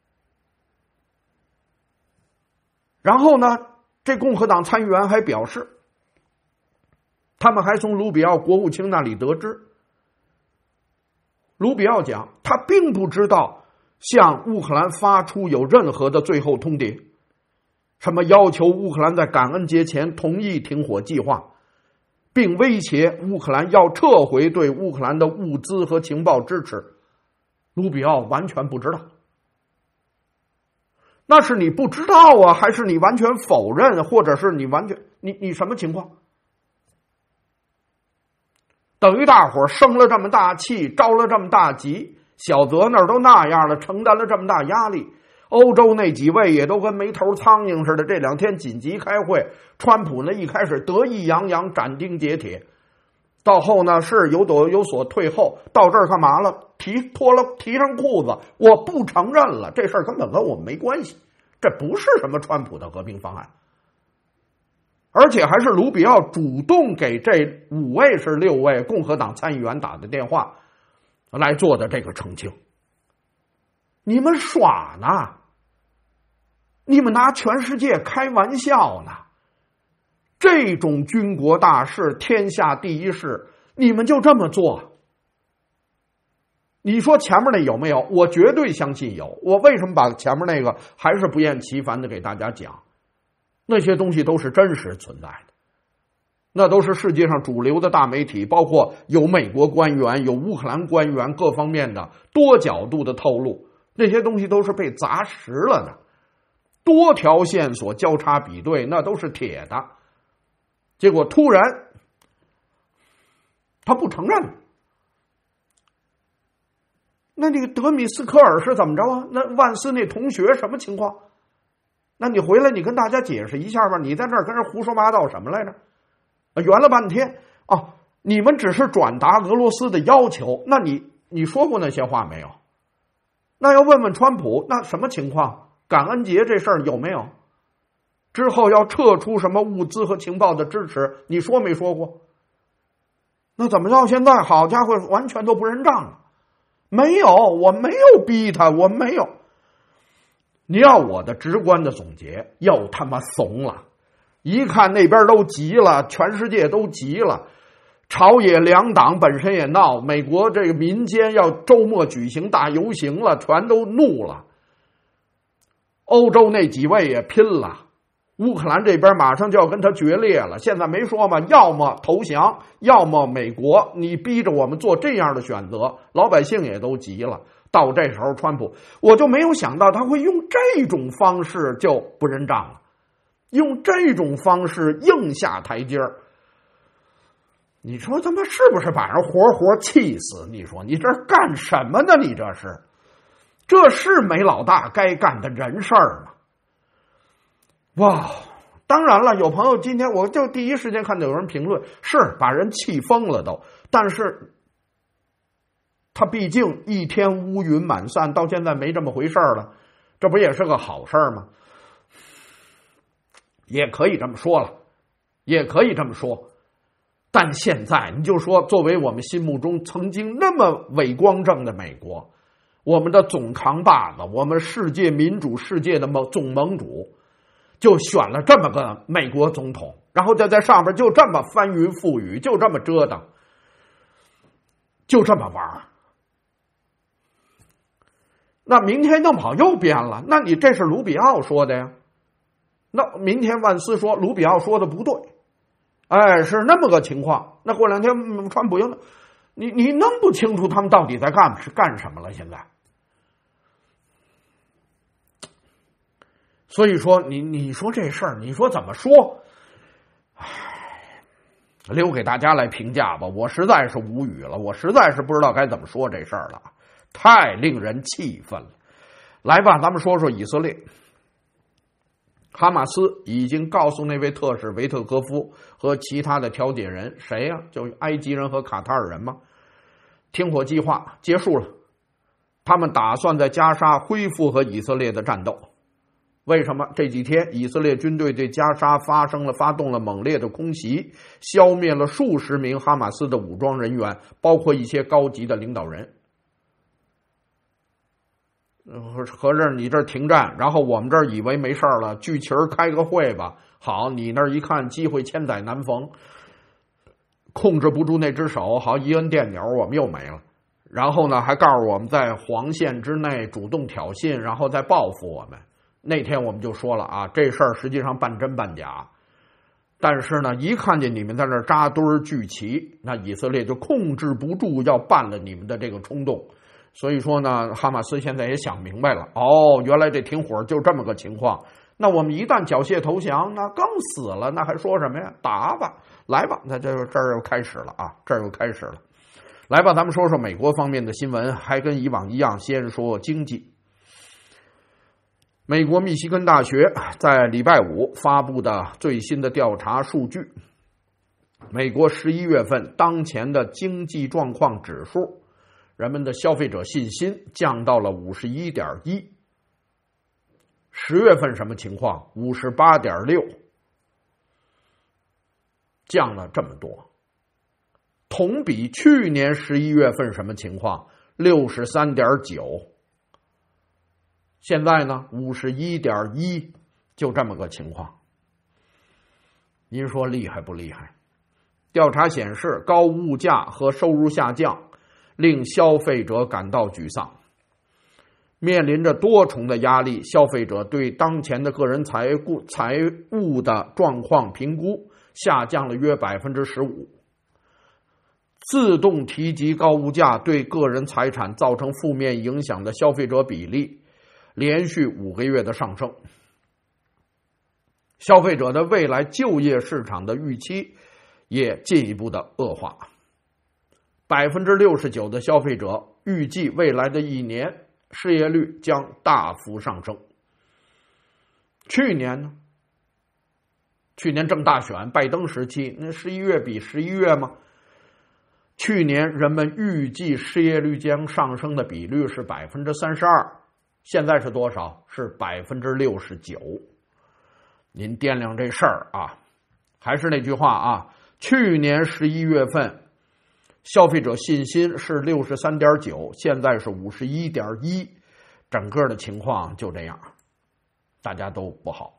然后呢，这共和党参议员还表示，他们还从卢比奥国务卿那里得知，卢比奥讲他并不知道向乌克兰发出有任何的最后通牒，什么要求乌克兰在感恩节前同意停火计划，并威胁乌克兰要撤回对乌克兰的物资和情报支持，卢比奥完全不知道。那是你不知道啊，还是你完全否认，或者是你完全你什么情况？等于大伙儿生了这么大气，着了这么大急，小泽那儿都那样了，承担了这么大压力，欧洲那几位也都跟没头苍蝇似的，这2天紧急开会。川普呢一开始得意洋洋，斩钉截铁，到后呢是有所退后，到这儿干嘛了？提上裤子，我不承认了，这事儿根本跟我们没关系，这不是什么川普的和平方案。而且还是卢比奥主动给这5位是6位共和党参议员打的电话来做的这个澄清。你们耍呢？你们拿全世界开玩笑呢？这种军国大事，天下第一事，你们就这么做？你说前面那有没有？我绝对相信有。我为什么把前面那个还是不厌其烦的给大家讲？那些东西都是真实存在的，那都是世界上主流的大媒体，包括有美国官员、有乌克兰官员各方面的多角度的透露，那些东西都是被砸实了的，多条线索交叉比对，那都是铁的。结果突然他不承认，那个德米斯科尔是怎么着啊？那万斯那同学什么情况？那你回来你跟大家解释一下吧，你在这儿跟人胡说八道什么来着？圆了半天你们只是转达俄罗斯的要求，那你说过那些话没有？那要问问川普，那什么情况？感恩节这事儿有没有？之后要撤出什么物资和情报的支持，你说没说过？那怎么到现在好家伙完全都不认账了？没有，我没有逼他，我没有。你要我的直观的总结，又他妈怂了。一看那边都急了，全世界都急了，朝野两党本身也闹，美国这个民间要周末举行大游行了，全都怒了。欧洲那几位也拼了，乌克兰这边马上就要跟他决裂了。现在没说吗？要么投降，要么美国，你逼着我们做这样的选择，老百姓也都急了。到这时候川普，我就没有想到他会用这种方式就不认账了，用这种方式硬下台阶儿。你说他妈是不是把人活活气死？你说你这干什么呢？你这是梅老大该干的人事儿吗？哇！当然了，有朋友今天我就第一时间看到有人评论，是把人气疯了都，但是他毕竟一天乌云满散，到现在没这么回事了，这不也是个好事吗？也可以这么说了，也可以这么说。但现在你就说，作为我们心目中曾经那么伟光正的美国，我们的总扛把子，我们世界民主世界的总盟主，就选了这么个美国总统，然后再在上面就这么翻云覆雨，就这么折腾，就这么玩。那明天弄不好又变了，那你这是卢比奥说的呀？那明天万斯说卢比奥说的不对，是那么个情况。那过两天川普又，你弄不清楚他们到底在干什么了？现在，所以说你说这事儿，你说怎么说？留给大家来评价吧。我实在是无语了，我实在是不知道该怎么说这事儿了，太令人气愤了。来吧，咱们说说以色列。 哈马斯已经告诉那位特使维特科夫和其他的调解人，谁呀？就埃及人和卡塔尔人嘛。停火计划结束了，他们打算在加沙恢复和以色列的战斗。为什么这几天以色列军队对加沙发动了猛烈的空袭，消灭了数十名哈马斯的武装人员，包括一些高级的领导人？合着你这儿停战，然后我们这儿以为没事了，聚齐儿开个会吧。好，你那儿一看机会千载难逢，控制不住那只手，好，一摁电钮我们又没了。然后呢，还告诉我们在黄线之内主动挑衅，然后再报复我们。那天我们就说了啊，这事儿实际上半真半假。但是呢，一看见你们在那儿扎堆儿聚齐，那以色列就控制不住要办了你们的这个冲动。所以说呢，哈马斯现在也想明白了，哦，原来这停火就这么个情况。那我们一旦缴械投降，那更死了，那还说什么呀？打吧，来吧，那这儿又开始了啊，这儿又开始了。来吧，咱们说说美国方面的新闻，还跟以往一样，先说经济。美国密西根大学在礼拜五发布的最新的调查数据，美国11月份当前的经济状况指数，人们的消费者信心降到了 51.1%。10月份什么情况？ 58.6%， 降了这么多。同比去年11月份什么情况？ 63.9%。现在呢 51.1%， 就这么个情况。您说厉害不厉害？调查显示，高物价和收入下降令消费者感到沮丧。面临着多重的压力，消费者对当前的个人财务的状况评估下降了约 15%。自动提及高物价对个人财产造成负面影响的消费者比例连续5个月的上升。消费者的未来就业市场的预期也进一步的恶化。69%的消费者预计未来的一年失业率将大幅上升。去年呢？去年正大选，拜登时期，那11月比11月吗？去年人们预计失业率将上升的比率是 32%， 现在是多少？是 69%。 您掂量这事儿啊，还是那句话啊，去年11月份消费者信心是 63.9%， 现在是 51.1%， 整个的情况就这样，大家都不好。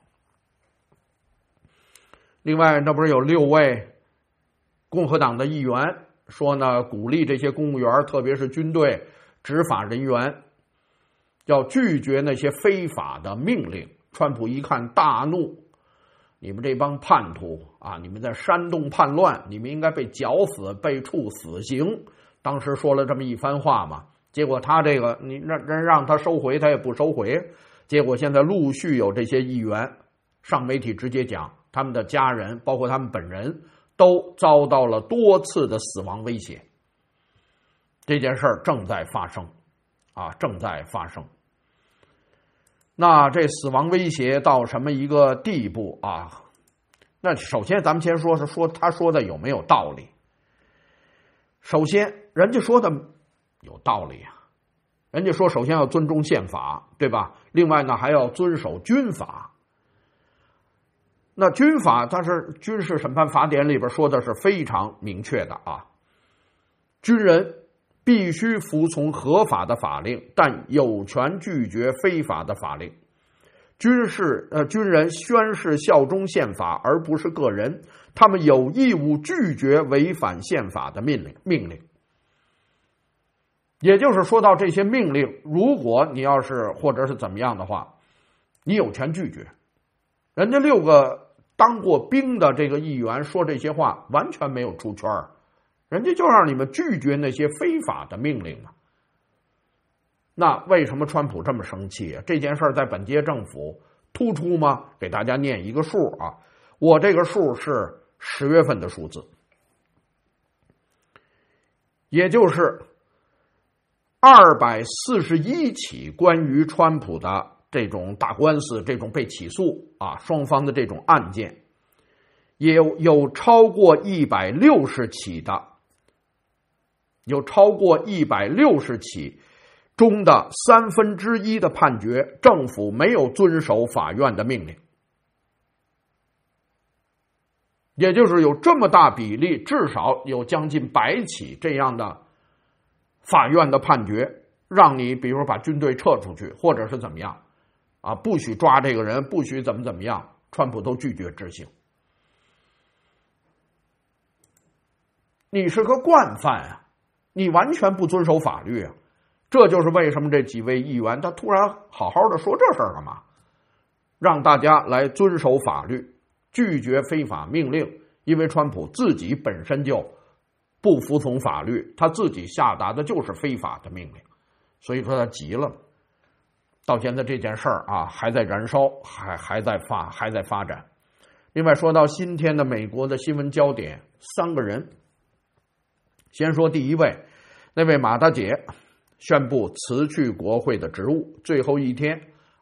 另外，那不是有6位共和党的议员说呢，鼓励这些公务员，特别是军队执法人员，要拒绝那些非法的命令。川普一看大怒，你们这帮叛徒啊，你们在煽动叛乱，你们应该被绞死，被处死刑。当时说了这么一番话嘛，结果他这个你让他收回，他也不收回。结果现在陆续有这些议员上媒体直接讲，他们的家人包括他们本人都遭到了多次的死亡威胁。这件事儿正在发生啊，正在发生。那这死亡威胁到什么一个地步啊？那首先咱们先说他说的有没有道理。首先人家说的有道理啊，人家说首先要尊重宪法，对吧？另外呢还要遵守军法。那军法它是军事审判法典里边说的是非常明确的啊，军人必须服从合法的法令，但有权拒绝非法的法令。军人宣誓效忠宪法，而不是个人，他们有义务拒绝违反宪法的命令。也就是说到这些命令，如果你要是或者是怎么样的话，你有权拒绝。人家6个当过兵的这个议员说这些话完全没有出圈，人家就让你们拒绝那些非法的命令嘛。那为什么川普这么生气啊？这件事在本届政府突出吗？给大家念一个数啊，我这个数是10月份的数字，也就是241起关于川普的这种打官司、这种被起诉啊，双方的这种案件，也有超过160起的，有超过160起中的1/3的判决，政府没有遵守法院的命令。也就是有这么大比例，至少有将近100起这样的法院的判决，让你比如说把军队撤出去，或者是怎么样啊，不许抓这个人，不许怎么样，川普都拒绝执行。你是个惯犯啊，你完全不遵守法律啊，这就是为什么这几位议员他突然好好的说这事儿干嘛？让大家来遵守法律，拒绝非法命令，因为川普自己本身就不服从法律，他自己下达的就是非法的命令，所以说他急了。到现在这件事儿啊还在燃烧，还在发展。另外说到今天的美国的新闻焦点，3个人。先说第一位，那位马大姐宣布辞去国会的职务，最后一天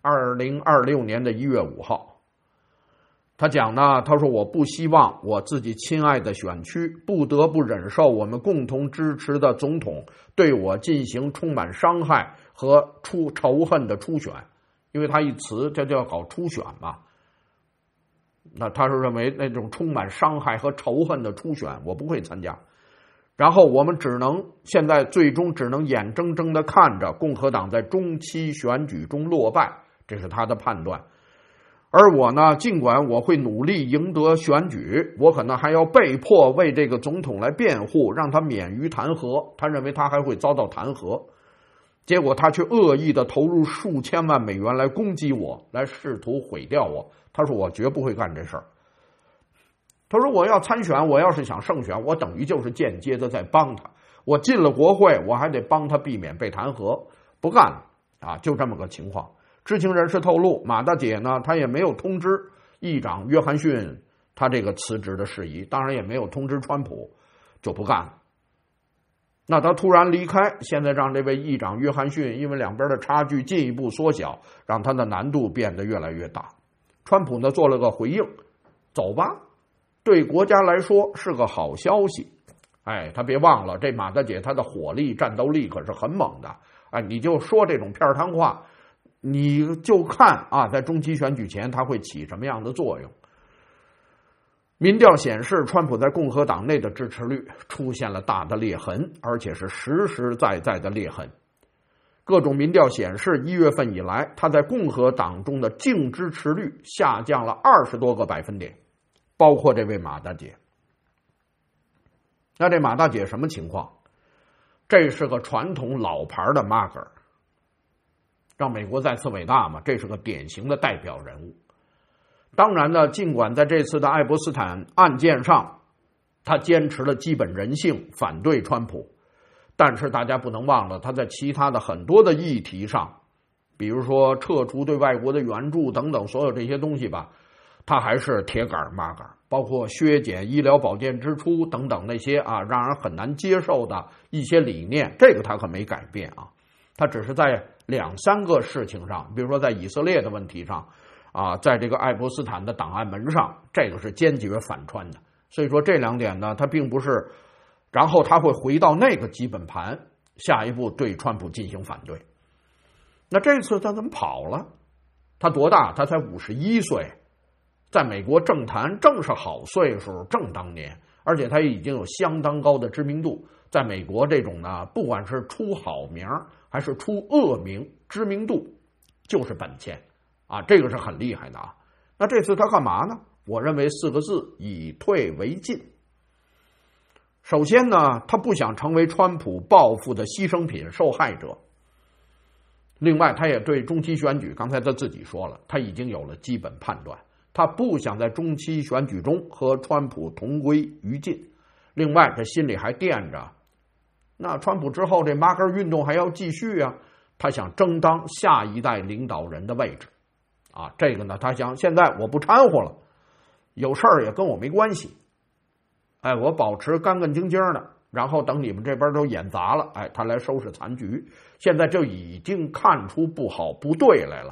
2026年1月5号。他讲呢，他说我不希望我自己亲爱的选区不得不忍受我们共同支持的总统对我进行充满伤害和仇恨的初选，因为他一辞这就要搞初选嘛。那他是认为那种充满伤害和仇恨的初选我不会参加，然后我们现在最终只能眼睁睁地看着共和党在中期选举中落败，这是他的判断。而我呢，尽管我会努力赢得选举，我可能还要被迫为这个总统来辩护，让他免于弹劾。他认为他还会遭到弹劾，结果他却恶意的投入数千万美元来攻击我，来试图毁掉我。他说我绝不会干这事儿。他说我要参选，我要是想胜选，我等于就是间接的在帮他。我进了国会，我还得帮他避免被弹劾，不干了啊，就这么个情况。知情人士透露，马大姐呢，她也没有通知议长约翰逊他这个辞职的事宜，当然也没有通知川普，就不干了。那他突然离开，现在让这位议长约翰逊因为两边的差距进一步缩小，让他的难度变得越来越大。川普呢做了个回应，走吧，对国家来说是个好消息。哎，他别忘了，这马大姐她的火力、战斗力可是很猛的。哎，你就说这种片儿汤话，你就看啊，在中期选举前他会起什么样的作用。民调显示，川普在共和党内的支持率出现了大的裂痕，而且是实实在在的裂痕。各种民调显示，1月份以来，他在共和党中的净支持率下降了20多个百分点，包括这位马大姐。那这马大姐什么情况？这是个传统老牌的 MAGA， 让美国再次伟大嘛，这是个典型的代表人物。当然呢，尽管在这次的爱博斯坦案件上，他坚持了基本人性，反对川普，但是大家不能忘了，他在其他的很多的议题上，比如说撤除对外国的援助等等，所有这些东西吧，他还是铁杆 MAGA， 包括削减医疗保健支出等等那些啊让人很难接受的一些理念，这个他可没改变啊。他只是在2-3个事情上，比如说在以色列的问题上啊，在这个爱博斯坦的档案门上，这个是坚决反川的。所以说这2点呢，他并不是，然后他会回到那个基本盘，下一步对川普进行反对。那这次他怎么跑了？他多大？他才51岁，在美国政坛正是好岁数，正当年，而且他已经有相当高的知名度。在美国这种呢，不管是出好名还是出恶名，知名度就是本钱啊，这个是很厉害的啊。那这次他干嘛呢？我认为4个字：以退为进。首先呢，他不想成为川普报复的牺牲品、受害者。另外，他也对中期选举，刚才他自己说了，他已经有了基本判断，他不想在中期选举中和川普同归于尽。另外，他心里还惦着，那川普之后这MAGA运动还要继续啊，他想争当下一代领导人的位置啊。这个呢，他想现在我不掺和了，有事儿也跟我没关系，哎，我保持干干净净的，然后等你们这边都演砸了，哎，他来收拾残局。现在就已经看出不好不对来了。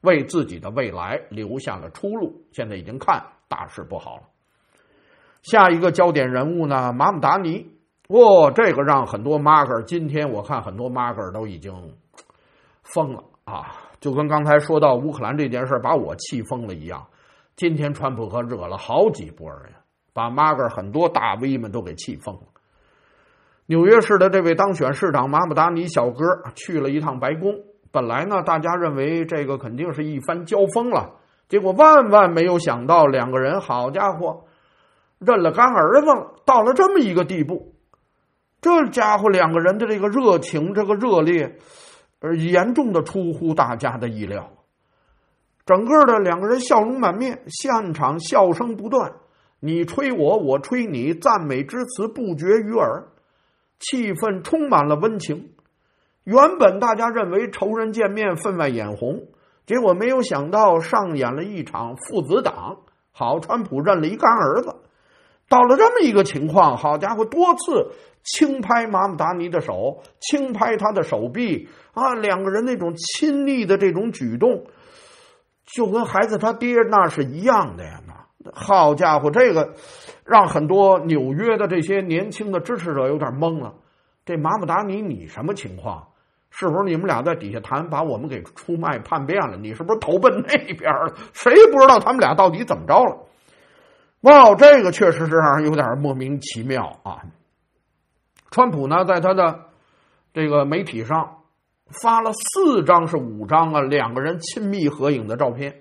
为自己的未来留下了出路。现在已经看大势不好了。下一个焦点人物呢，马姆达尼。这个让很多马哥，今天我看很多马哥都已经疯了啊！就跟刚才说到乌克兰这件事把我气疯了一样。今天川普可惹了好几波人，把马哥很多大 V 们都给气疯了。纽约市的这位当选市长马姆达尼小哥去了一趟白宫，本来呢大家认为这个肯定是一番交锋了，结果万万没有想到两个人好家伙认了干儿子了，到了这么一个地步。这家伙两个人的这个热情，这个热烈严重的出乎大家的意料。整个的两个人笑容满面，现场笑声不断，你吹我，我吹你，赞美之词不绝于耳，气氛充满了温情。原本大家认为仇人见面分外眼红，结果没有想到上演了一场父子档。好，川普认了一干儿子。到了这么一个情况，好家伙，多次轻拍马姆达尼的手，轻拍他的手臂啊，两个人那种亲昵的这种举动，就跟孩子他爹那是一样的呀。好家伙，这个让很多纽约的这些年轻的支持者有点懵了。这马姆达尼你什么情况？是不是你们俩在底下谈，把我们给出卖叛变了？你是不是投奔那边了？谁也不知道他们俩到底怎么着了。这个确实是让人有点莫名其妙啊。川普呢，在他的这个媒体上发了4张是5张啊，两个人亲密合影的照片。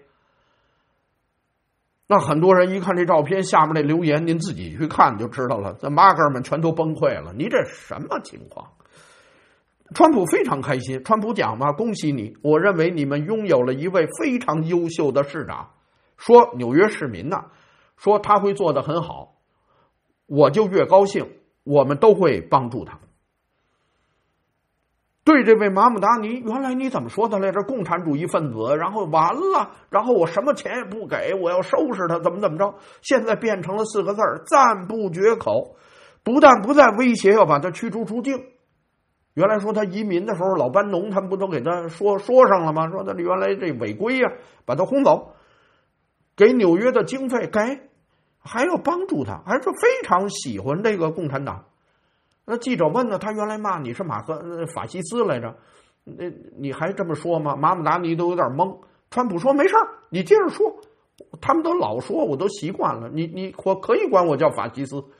那很多人一看这照片，下面那留言您自己去看就知道了，这马哥们全都崩溃了。你这什么情况？川普非常开心，川普讲嘛，恭喜你，我认为你们拥有了一位非常优秀的市长。说纽约市民呢，说他会做得很好，我就越高兴，我们都会帮助他。对这位马姆达尼，原来你怎么说他来着？共产主义分子，然后完了，然后我什么钱也不给，我要收拾他，怎么着？现在变成了4个字，赞不绝口。不但不再威胁要把他驱逐出境，原来说他移民的时候，老班农他们不都给他说上了吗？说他原来这违规呀，把他轰走，给纽约的经费给，还要帮助他，还是非常喜欢这个共产党。那记者问呢，他原来骂你是法西斯来着，你还这么说吗？马姆达尼都有点懵。川普说没事你接着说，他们都老说，我都习惯了，你可以管我叫法西斯。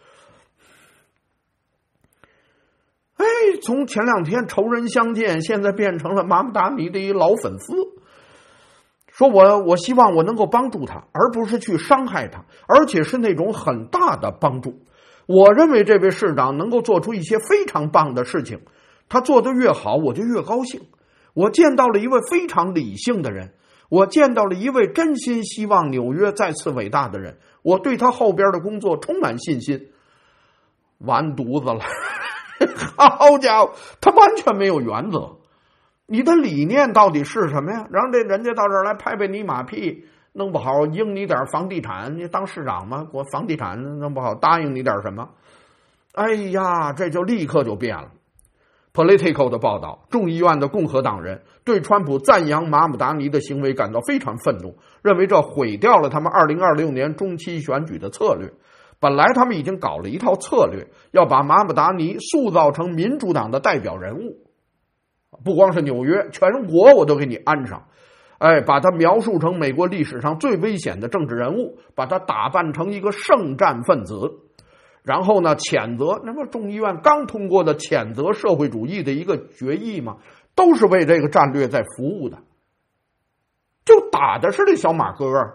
从前2天仇人相见，现在变成了马姆达尼的一老粉丝，说我希望我能够帮助他，而不是去伤害他，而且是那种很大的帮助。我认为这位市长能够做出一些非常棒的事情，他做得越好，我就越高兴。我见到了一位非常理性的人，我见到了一位真心希望纽约再次伟大的人，我对他后边的工作充满信心。完犊子了。好家伙，他完全没有原则。你的理念到底是什么呀？让人家到这儿来拍你马屁，弄不好应你点房地产，你当市长吗？我房地产弄不好答应你点什么？哎呀，这就立刻就变了。Politico 的报道，众议院的共和党人对川普赞扬马姆达尼的行为感到非常愤怒，认为这毁掉了他们2026年中期选举的策略。本来他们已经搞了一套策略，要把马姆达尼塑造成民主党的代表人物，不光是纽约，全国我都给你安上。把他描述成美国历史上最危险的政治人物，把他打扮成一个圣战分子，然后呢谴责，那么众议院刚通过的谴责社会主义的一个决议嘛，都是为这个战略在服务的，就打的是这小马哥。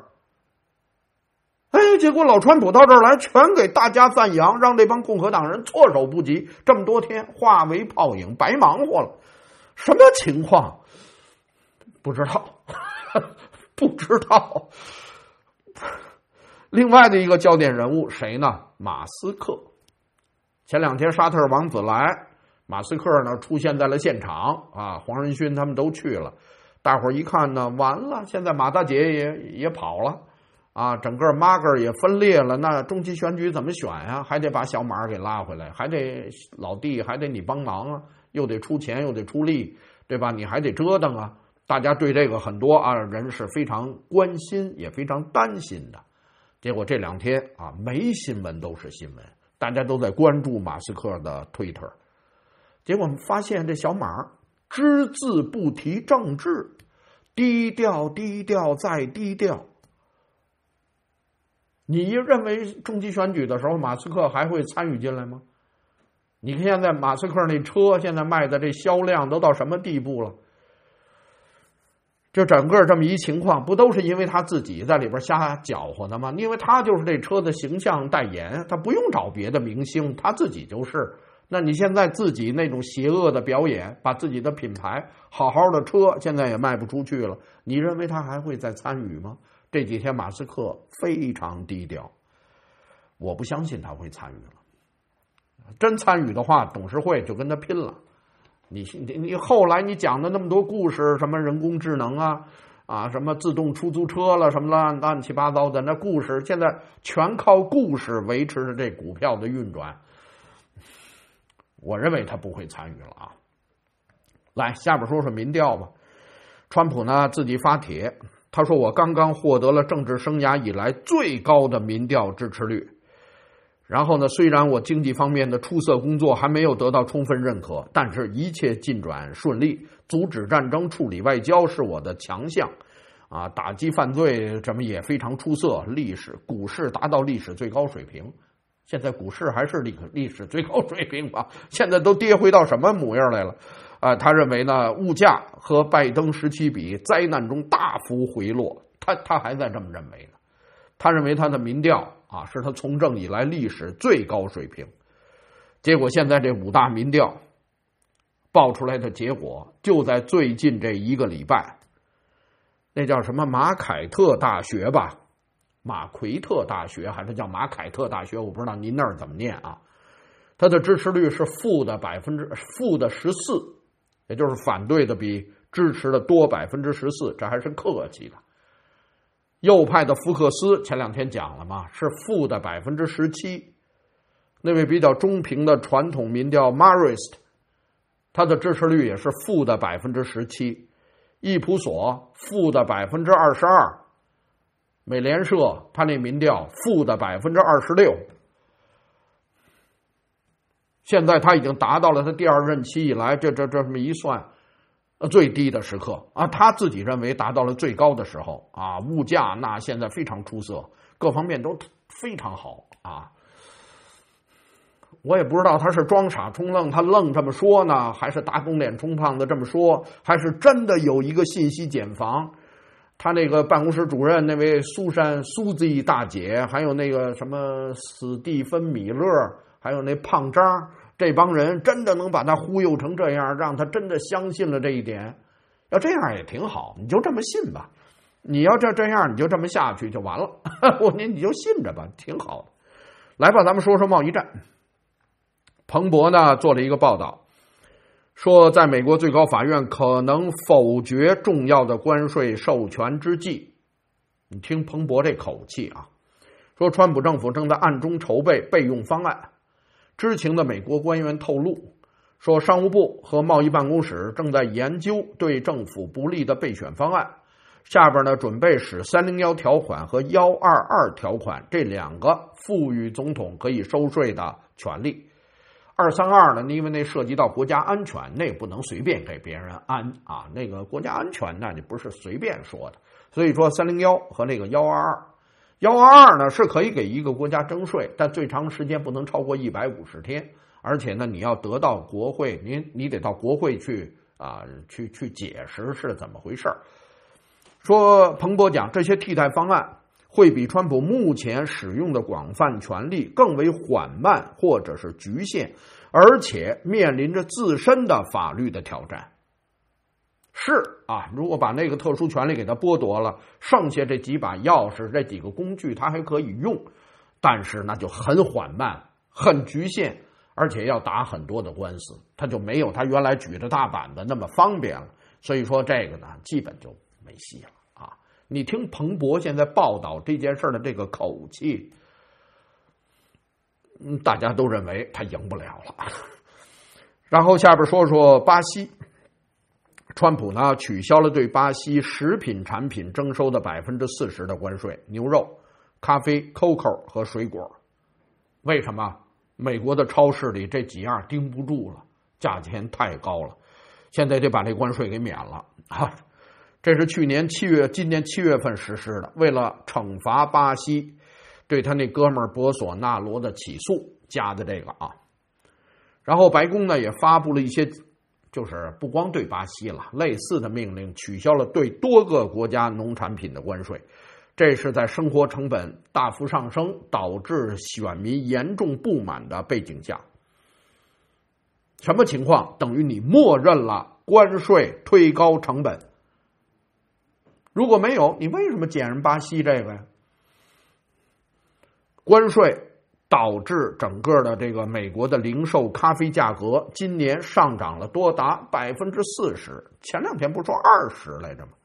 结果老川普到这儿来，全给大家赞扬，让这帮共和党人措手不及，这么多天化为泡影，白忙活了。什么情况？不知道，不知道。另外的一个焦点人物谁呢？马斯克。前2天沙特王子来，马斯克呢出现在了现场啊，黄仁勋他们都去了。大伙儿一看呢，完了，现在马大姐也跑了。整个马哥也分裂了，那中期选举怎么选呀？还得把小马给拉回来，还得老弟，还得你帮忙啊，又得出钱，又得出力，对吧？你还得折腾啊。 大家对这个很多人是非常关心也非常担心的。结果这2天没新闻都是新闻，大家都在关注马斯克的推特。结果发现这小马只字不提政治，低调低调再低调。你认为中期选举的时候马斯克还会参与进来吗？你看现在马斯克那车现在卖的这销量都到什么地步了？这整个这么一情况，不都是因为他自己在里边瞎搅和的吗？因为他就是这车的形象代言，他不用找别的明星，他自己就是。那你现在自己那种邪恶的表演，把自己的品牌好好的车现在也卖不出去了，你认为他还会再参与吗？这几天马斯克非常低调，我不相信他会参与了。真参与的话，董事会就跟他拼了。你后来你讲的那么多故事，什么人工智能什么自动出租车了，什么乱七八糟的那故事，现在全靠故事维持着这股票的运转。我认为他不会参与了来，下边说说民调吧。川普呢自己发帖，他说我刚刚获得了政治生涯以来最高的民调支持率。然后呢，虽然我经济方面的出色工作还没有得到充分认可，但是一切进展顺利，阻止战争、处理外交是我的强项打击犯罪这么也非常出色，股市达到历史最高水平。现在股市还是历史最高水平吧？现在都跌回到什么模样来了？他认为呢，物价和拜登时期比，灾难中大幅回落。他还在这么认为呢。他认为他的民调是他从政以来历史最高水平。结果现在这5大民调报出来的结果，就在最近这1个礼拜，那叫什么马凯特大学吧？马奎特大学还是叫马凯特大学，我不知道您那儿怎么念它的支持率是负的14%，也就是反对的比支持的多14%，这还是客气的。右派的福克斯前2天讲了嘛，是负的17%。那位比较中平的传统民调 Marist， 他的支持率也是负的17%。易普所负的22%。美联社他那民调负的26%。现在他已经达到了他第2任期以来这么一算最低的时刻他自己认为达到了最高的时候物价那现在非常出色，各方面都非常好我也不知道他是装傻充愣，他愣这么说呢，还是打肿脸充胖子这么说，还是真的有一个信息茧房。他那个办公室主任那位苏西大姐，还有那个什么史蒂芬米勒，还有那胖张，这帮人真的能把他忽悠成这样，让他真的相信了这一点。要这样也挺好，你就这么信吧。你要这样，你就这么下去就完了。你就信着吧，挺好的。来吧，咱们说说贸易战。彭博呢做了一个报道，说在美国最高法院可能否决重要的关税授权之际，你听彭博这口气说川普政府正在暗中筹备备用方案。知情的美国官员透露说，商务部和贸易办公室正在研究对政府不利的备选方案，下边呢准备使301条款和122条款这2个赋予总统可以收税的权利。232呢，因为那涉及到国家安全，那不能随便给别人那个国家安全那你不是随便说的。所以说301和那个122呢是可以给一个国家征税，但最长时间不能超过150天，而且呢你要得到国会，你得到国会去解释是怎么回事。说彭博讲，这些替代方案会比川普目前使用的广泛权力更为缓慢或者是局限，而且面临着自身的法律的挑战。是如果把那个特殊权利给他剥夺了，剩下这几把钥匙这几个工具他还可以用，但是那就很缓慢很局限，而且要打很多的官司，他就没有他原来举着大板子那么方便了。所以说这个呢基本就没戏了你听彭博现在报道这件事的这个口气，大家都认为他赢不了了。然后下边说说巴西。 川普呢取消了对巴西食品产品征收的40%的关税，牛肉、咖啡、cocoa 和水果。为什么？美国的超市里这几样盯不住了，价钱太高了，现在得把这关税给免了啊！这是今年7月份实施的，为了惩罚巴西对他那哥们儿博索纳罗的起诉加的这个啊。然后白宫呢也发布了一些，就是不光对巴西了，类似的命令，取消了对多个国家农产品的关税。这是在生活成本大幅上升，导致选民严重不满的背景下。什么情况？等于你默认了关税推高成本。如果没有，你为什么减人巴西这个呀？关税导致整个的这个美国的零售咖啡价格今年上涨了多达40%，前两天不是说20%来着吗？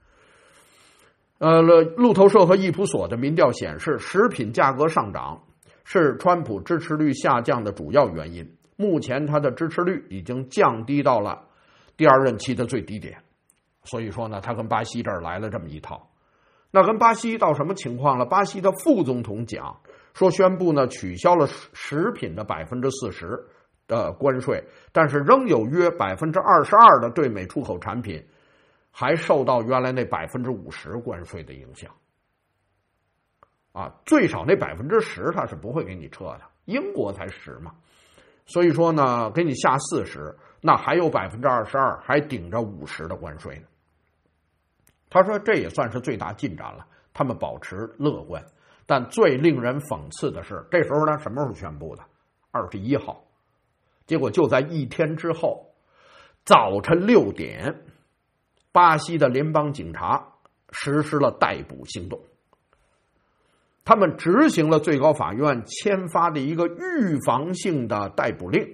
路透社和易普所的民调显示，食品价格上涨是川普支持率下降的主要原因。目前他的支持率已经降低到了第二任期的最低点，所以说呢，他跟巴西这儿来了这么一套。那跟巴西到什么情况了？巴西的副总统讲说，宣布呢取消了食品的40%的关税，但是仍有约22%的对美出口产品还受到原来那50%关税的影响。啊，最少那10%他是不会给你撤的，英国才10%嘛。所以说呢，给你下40%，那还有22%还顶着50%的关税呢。他说这也算是最大进展了，他们保持乐观。但最令人讽刺的是，这时候呢什么时候宣布的？21号。结果就在一天之后，早晨6点，巴西的联邦警察实施了逮捕行动。他们执行了最高法院签发的一个预防性的逮捕令，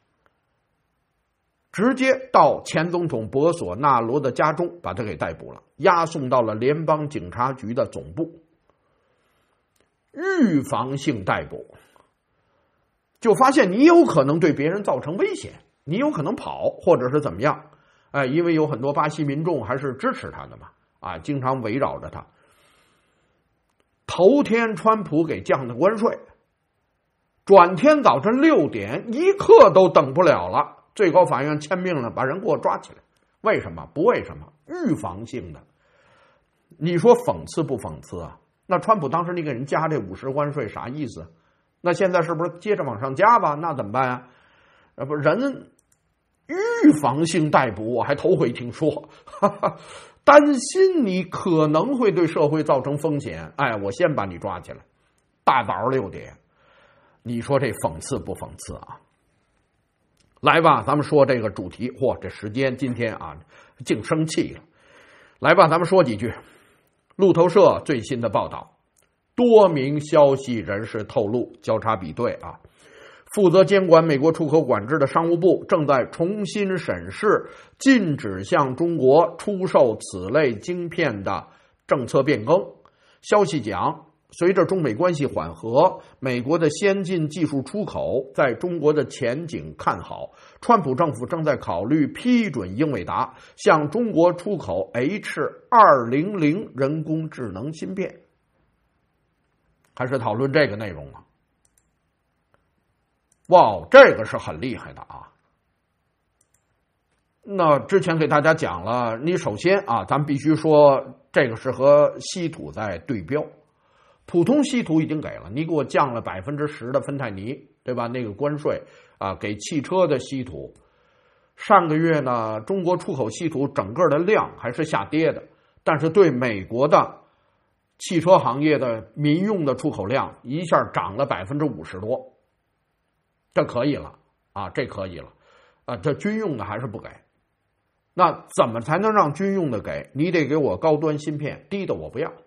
直接到前总统博索纳罗的家中把他给逮捕了，押送到了联邦警察局的总部。预防性逮捕，就发现你有可能对别人造成危险，你有可能跑或者是怎么样，因为有很多巴西民众还是支持他的嘛，经常围绕着他。头天川普给降的关税，转天早晨6点一刻都等不了了，最高法院签命了，把人给我抓起来。为什么？不为什么，预防性的。你说讽刺不讽刺啊？那川普当时你给人加这50%关税啥意思？那现在是不是接着往上加吧？那怎么办啊？不，人预防性逮捕我还头回听说，担心你可能会对社会造成风险，我先把你抓起来。大早6点，你说这讽刺不讽刺啊？来吧，咱们说这个主题。嚯，这时间今天啊，净生气了。来吧，咱们说几句。路透社最新的报道，多名消息人士透露，交叉比对啊，负责监管美国出口管制的商务部正在重新审视禁止向中国出售此类晶片的政策变更。消息讲，随着中美关系缓和，美国的先进技术出口在中国的前景看好，川普政府正在考虑批准英伟达向中国出口 H200 人工智能芯片。还是讨论这个内容啊？哇，这个是很厉害的啊！那之前给大家讲了，你首先啊，咱必须说这个是和稀土在对标。普通稀土已经给了，你给我降了10%的芬太尼，对吧？那个关税啊，给汽车的稀土。上个月呢，中国出口稀土整个的量还是下跌的，但是对美国的汽车行业的民用的出口量一下涨了50%多，这可以了啊，这可以了啊，这军用的还是不给。那怎么才能让军用的给？你得给我高端芯片，低的我不要。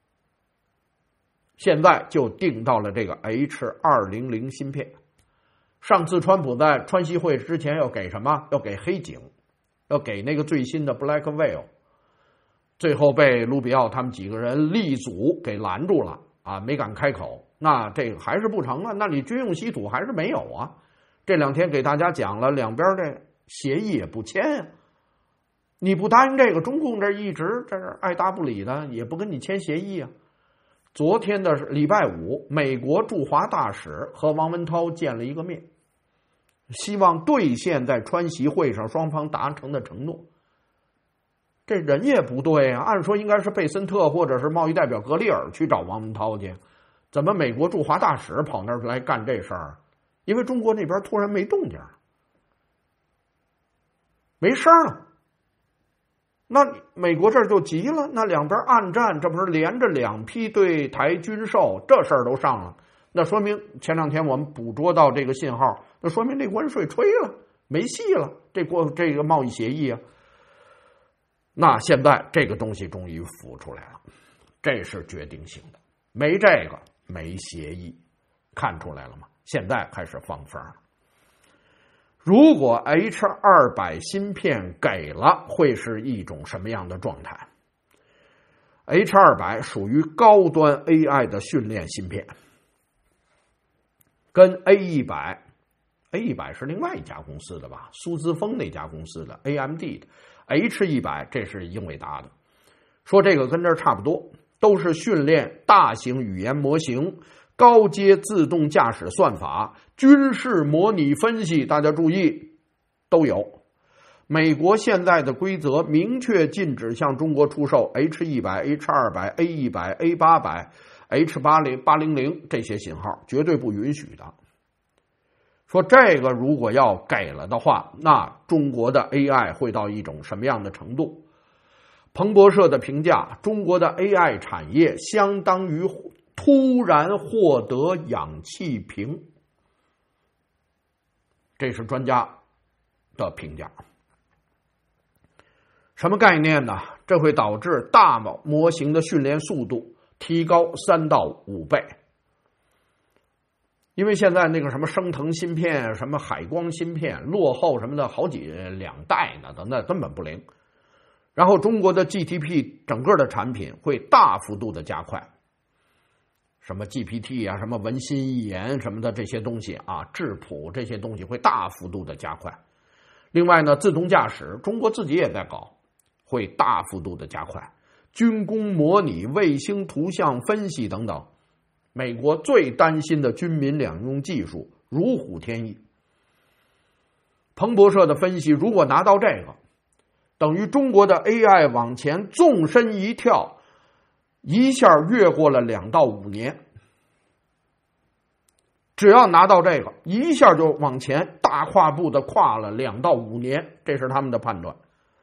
现在就定到了这个 H200 芯片。上次川普在川西会之前要给什么？要给黑井，要给那个最新的 Blackwell， 最后被卢比奥他们几个人力阻给拦住了啊，没敢开口。那这个还是不成啊，那你军用稀土还是没有啊。这2天给大家讲了，两边这协议也不签啊。 你不答应这个，中共这一直在这爱答不理的，也不跟你签协议啊。昨天的礼拜五，美国驻华大使和王文涛见了一个面，希望兑现在川习会上双方达成的承诺。这人也不对啊，按说应该是贝森特或者是贸易代表格里尔去找王文涛去，怎么美国驻华大使跑那儿来干这事儿？因为中国那边突然没动静，没声了。那美国这儿就急了，那两边暗战，这不是连着2批对台军售，这事儿都上了，那说明前2天我们捕捉到这个信号，那说明这关税吹了，没戏了，这个贸易协议啊。那现在这个东西终于浮出来了，这是决定性的，没这个没协议，看出来了吗？现在开始放风了。如果 H200 芯片给了，会是一种什么样的状态？ H200 属于高端 AI 的训练芯片，跟 A100 是另外一家公司的吧，苏姿丰那家公司的 AMD 的， H100 这是英伟达的，说这个跟这差不多，都是训练大型语言模型、高阶自动驾驶算法、军事模拟分析，大家注意都有。美国现在的规则明确禁止向中国出售 H100、H200、A100、A800、H800、800这些型号，绝对不允许的。说这个如果要给了的话，那中国的 AI 会到一种什么样的程度？彭博社的评价，中国的 AI 产业相当于突然获得氧气瓶，这是专家的评价。什么概念呢？这会导致大模型的训练速度提高3到5倍。因为现在那个什么升腾芯片、什么海光芯片落后什么的好2代呢，那根本不灵。然后中国的 GTP 整个的产品会大幅度的加快，什么 GPT 啊、什么文心一言什么的这些东西啊，质谱这些东西会大幅度的加快。另外呢，自动驾驶中国自己也在搞，会大幅度的加快。军工模拟、卫星图像分析等等，美国最担心的军民两用技术如虎添翼。彭博社的分析，如果拿到这个，等于中国的 AI 往前纵身一跳，一下越过了2到5年。只要拿到这个，一下就往前大跨步的跨了2到5年，这是他们的判断。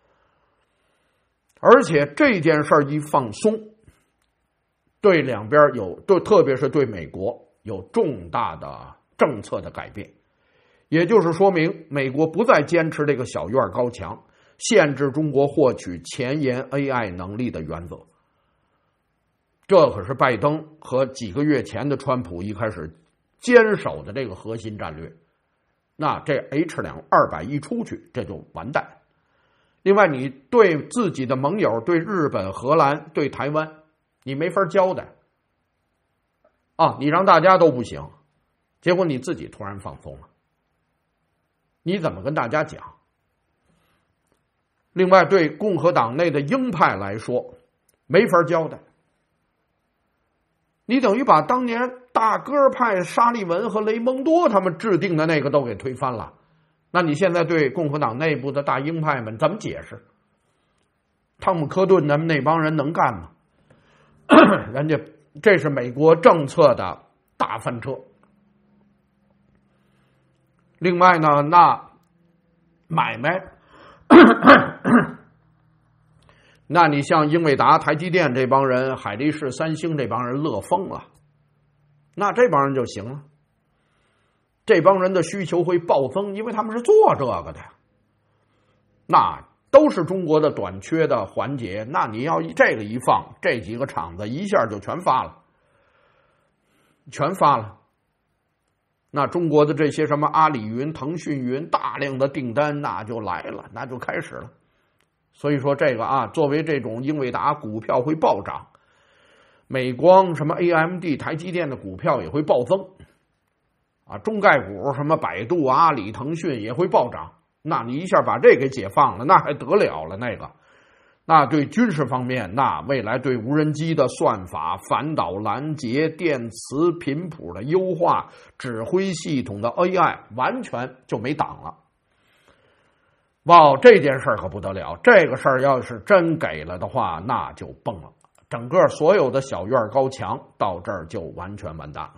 而且这件事一放松，对两边特别是对美国有重大的政策的改变，也就是说明美国不再坚持这个小院高墙，限制中国获取前沿 AI 能力的原则。这可是拜登和几个月前的川普一开始坚守的这个核心战略。那这 H200 一出去，这就完蛋。另外，你对自己的盟友，对日本、荷兰、对台湾，你没法交代啊！你让大家都不行，结果你自己突然放松了，你怎么跟大家讲？另外，对共和党内的鹰派来说，没法交代。你等于把当年大鸽派沙利文和雷蒙多他们制定的那个都给推翻了。那你现在对共和党内部的大鹰派们怎么解释？汤姆·科顿他们那帮人能干吗？人家这是美国政策的大翻车。另外呢，那买卖那你像英伟达、台积电这帮人，海力士、三星这帮人乐疯了，那这帮人就行了。这帮人的需求会暴增，因为他们是做这个的，那都是中国的短缺的环节。那你要这个一放，这几个厂子一下就全发了。那中国的这些什么阿里云、腾讯云大量的订单那就来了，那就开始了。所以说这个啊，作为这种英伟达股票会暴涨，美光什么 AMD、台积电的股票也会暴增啊，中概股什么百度、阿里、腾讯也会暴涨。 那你一下把这给解放了，那还得了了那个。那对军事方面，那未来对无人机的算法、反导拦截、电磁频谱的优化、指挥系统的 AI 完全就没挡了。哇，这件事可不得了，这个事儿要是真给了的话，那就蹦了，整个所有的小院高墙到这儿就完全完蛋了。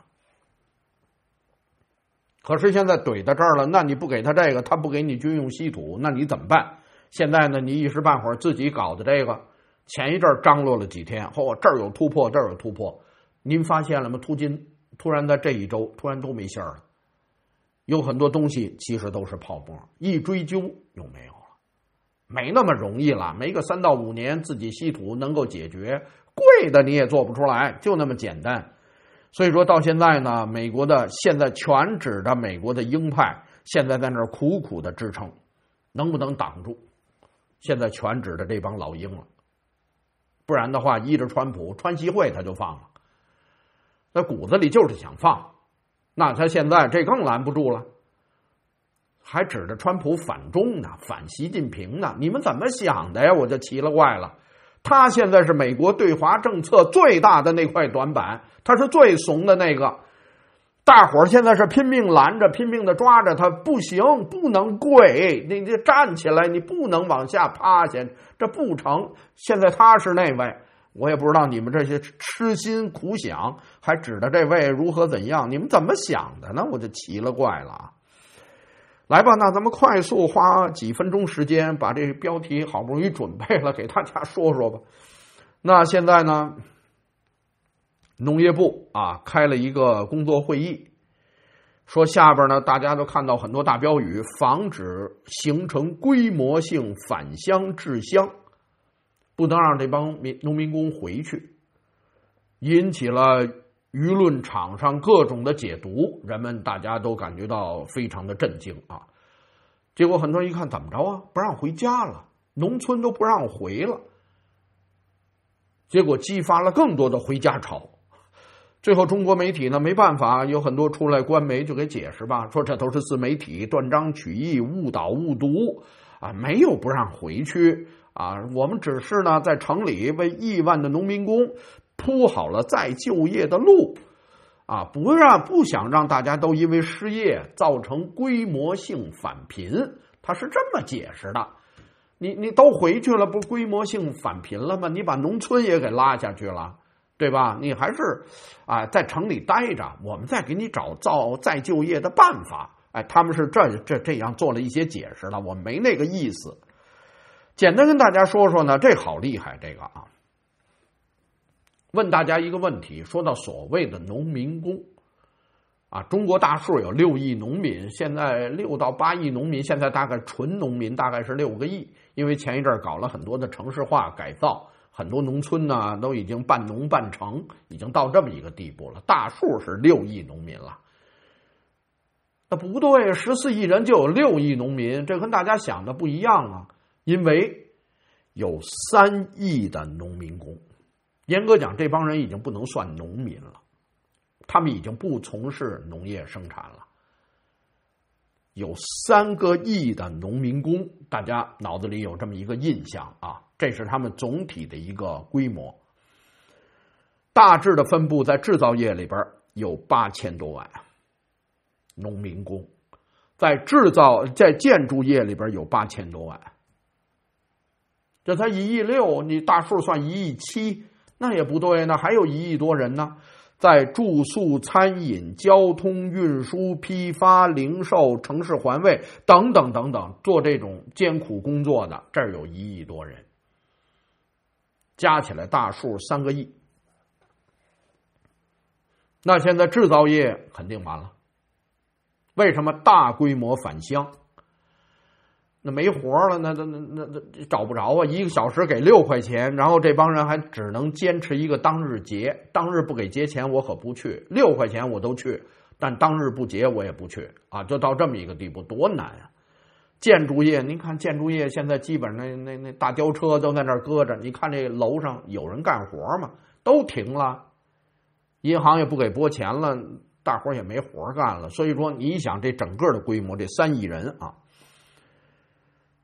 可是现在怼到这儿了，那你不给他这个，他不给你军用稀土，那你怎么办？现在呢，你一时半会儿自己搞的这个，前一阵张罗了几天，这儿有突破，这儿有突破，您发现了吗？突然在这一周突然都没信儿了，有很多东西其实都是泡沫，一追究又没有了，没那么容易了，没个3到5年自己稀土能够解决，贵的你也做不出来，就那么简单。所以说到现在呢，美国的现在全指着美国的鹰派，现在在那儿苦苦的支撑，能不能挡住？现在全指着这帮老鹰了，不然的话，依着川普，川习会他就放了，那骨子里就是想放，那他现在这更拦不住了，还指着川普反中呢，反习近平呢，你们怎么想的呀？我就奇了怪了。他现在是美国对华政策最大的那块短板，他是最怂的那个。大伙儿现在是拼命拦着，拼命的抓着他，不行，不能跪，你站起来，你不能往下趴下，这不成。现在他是那位，我也不知道你们这些痴心苦想，还指着这位如何怎样，你们怎么想的呢？我就奇了怪了啊！来吧，那咱们快速花几分钟时间把这标题好不容易准备了，给大家说说吧。那现在呢，农业部开了一个工作会议，说下边呢大家都看到很多大标语，防止形成规模性返乡滞乡，不能让这帮农民工回去，引起了舆论场上各种的解读，人们大家都感觉到非常的震惊啊。结果很多人一看，怎么着啊？不让回家了，农村都不让回了，结果激发了更多的回家潮。最后中国媒体呢没办法，有很多出来官媒就给解释吧，说这都是自媒体断章取义、误导误读没有不让回去我们只是呢在城里为亿万的农民工铺好了再就业的路不想让大家都因为失业造成规模性返贫，他是这么解释的。你都回去了，不规模性返贫了吗？你把农村也给拉下去了，对吧？你还是在城里待着，我们再给你找再就业的办法。他们是这样做了一些解释了，我没那个意思。简单跟大家说说呢，这好厉害，这个问大家一个问题，说到所谓的农民工中国大数有6亿农民，现在6到8亿农民，现在大概纯农民大概是6个亿，因为前一阵搞了很多的城市化改造，很多农村呢都已经半农半城，已经到这么一个地步了，大数是6亿农民了。那不对，14亿人就有6亿农民，这跟大家想的不一样因为有3亿的农民工，严格讲这帮人已经不能算农民了，他们已经不从事农业生产了。有3个亿的农民工，大家脑子里有这么一个印象这是他们总体的一个规模。大致的分布在制造业里边有8000多万农民工，在建筑业里边有8000多万，这才1亿6，你大数算1亿7，那也不对呢，还有1亿多人呢。在住宿、餐饮、交通运输、批发、零售、城市环卫等等等等，做这种艰苦工作的，这儿有1亿多人，加起来大数3个亿。那现在制造业肯定完了，为什么大规模返乡？那没活了，那找不着1个小时给6块钱，然后这帮人还只能坚持一个当日结，当日不给结钱我可不去，6块钱我都去，但当日不结我也不去就到这么一个地步，多难建筑业，您看建筑业现在基本上那大吊车都在那儿搁着，你看这楼上有人干活吗？都停了，银行也不给拨钱了，大伙也没活干了。所以说你想这整个的规模，这3亿人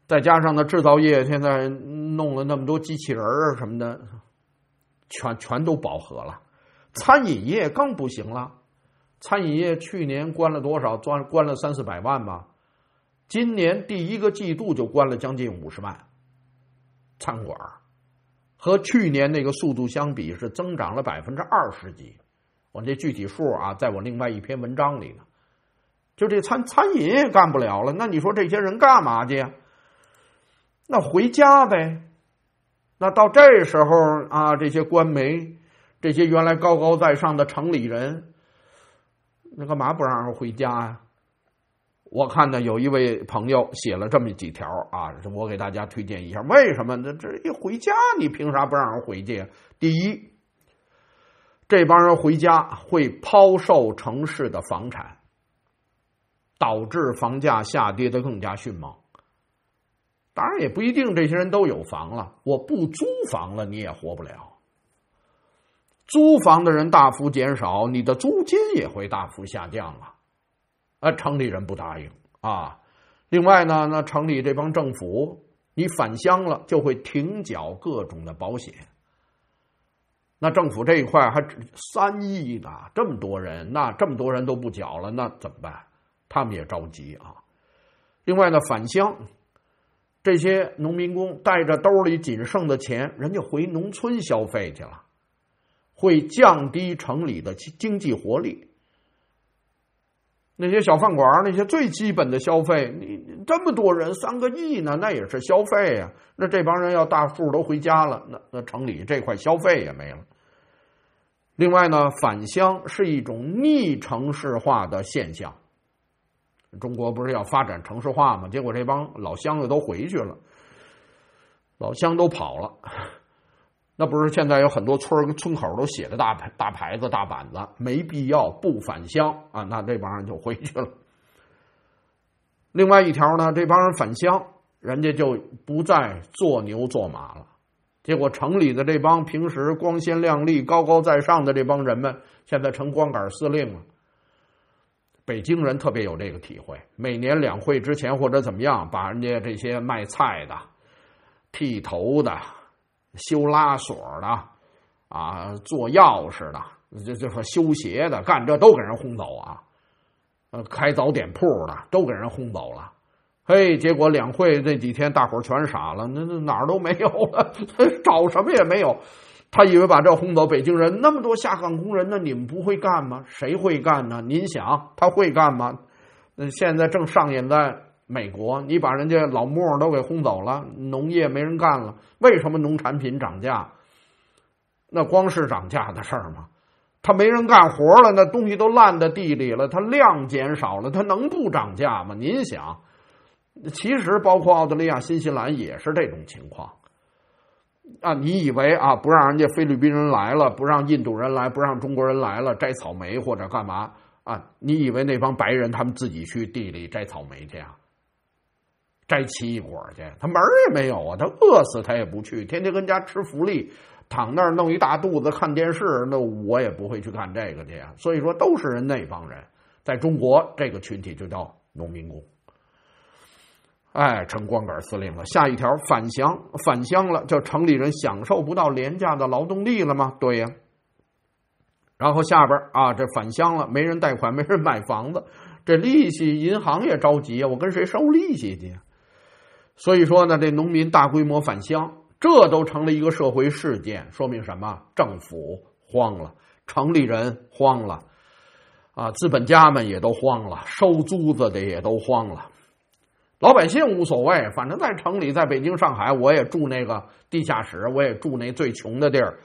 再加上呢制造业现在弄了那么多机器人啊什么的，全都饱和了。餐饮业更不行了，餐饮业去年关了多少？关了300-400万吧，今年第一个季度就关了将近50万。餐馆和去年那个速度相比是增长了20%几，我这具体数啊，在我另外一篇文章里呢。就这餐饮也干不了了，那你说这些人干嘛去呀？那回家呗。那到这时候啊，这些官媒，这些原来高高在上的城里人，那干嘛不让人回家呀？我看呢，有一位朋友写了这么几条啊，我给大家推荐一下。为什么呢？这一回家，你凭啥不让人回去？第一，这帮人回家会抛售城市的房产，导致房价下跌的更加迅猛。当然也不一定这些人都有房了，我不租房了你也活不了。租房的人大幅减少，你的租金也会大幅下降啊。城里人不答应啊。另外呢，那城里这帮政府，你返乡了就会停缴各种的保险。那政府这一块还3亿呢，这么多人，那这么多人都不缴了，那怎么办？他们也着急啊。另外呢，返乡，这些农民工带着兜里仅剩的钱，人家回农村消费去了，会降低城里的经济活力。那些小饭馆，那些最基本的消费，你这么多人3个亿呢，那也是消费啊。那这帮人要大数都回家了，那城里这块消费也没了。另外呢，返乡是一种逆城市化的现象。中国不是要发展城市化吗？结果这帮老乡的都回去了，老乡都跑了。那不是现在有很多村口都写着大牌子大板子，没必要不返乡啊，那这帮人就回去了。另外一条呢，这帮人返乡，人家就不再做牛做马了。结果城里的这帮平时光鲜亮丽高高在上的这帮人们，现在成光杆司令了。北京人特别有这个体会，每年两会之前或者怎么样，把人家这些卖菜的、剃头的、修拉锁的啊、做钥匙的、这修鞋的，干这都给人轰走啊。开早点铺的都给人轰走了。嘿，结果两会这几天大伙儿全傻了，那哪儿都没有了，找什么也没有。他以为把这轰走，北京人那么多下岗工人呢，你们不会干吗？谁会干呢？您想他会干吗？现在正上演在美国，你把人家老莫都给轰走了，农业没人干了，为什么农产品涨价？那光是涨价的事儿吗？他没人干活了，那东西都烂在地里了，它量减少了，它能不涨价吗？您想，其实包括澳大利亚、新西兰也是这种情况。啊，你以为啊，不让人家菲律宾人来了，不让印度人来，不让中国人来了，摘草莓或者干嘛啊？你以为那帮白人他们自己去地里摘草莓去啊？摘奇异果去？他门儿也没有啊！他饿死他也不去，天天跟家吃福利，躺那儿弄一大肚子看电视，那我也不会去干这个去啊。所以说，都是人那帮人，在中国这个群体就叫农民工。哎，成光杆司令了。下一条，返乡了，就城里人享受不到廉价的劳动力了吗？对呀。然后下边啊，这返乡了，没人贷款，没人买房子，这利息银行也着急啊，我跟谁收利息去？所以说呢，这农民大规模返乡，这都成了一个社会事件，说明什么？政府慌了，城里人慌了，啊，资本家们也都慌了，收租子的也都慌了。老百姓无所谓，反正在城里，在北京、上海，我也住那个地下室，我也住那最穷的地儿，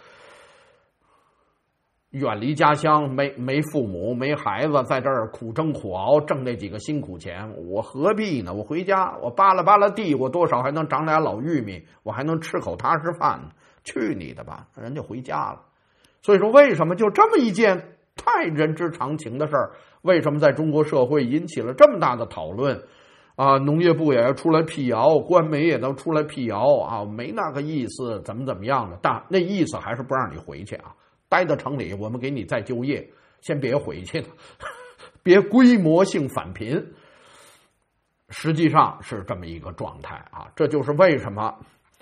远离家乡，没父母，没孩子，在这儿苦争苦熬，挣那几个辛苦钱，我何必呢？我回家，我扒拉扒拉地，我多少还能长俩老玉米，我还能吃口踏实饭呢。去你的吧，人家回家了。所以说，为什么就这么一件太人之常情的事儿，为什么在中国社会引起了这么大的讨论？啊，农业部也要出来辟谣，官媒也都出来辟谣啊，没那个意思，怎么样的？但那意思还是不让你回去啊，待在城里，我们给你再就业，先别回去了，别规模性返贫。 实际上是这么一个状态啊，这就是为什么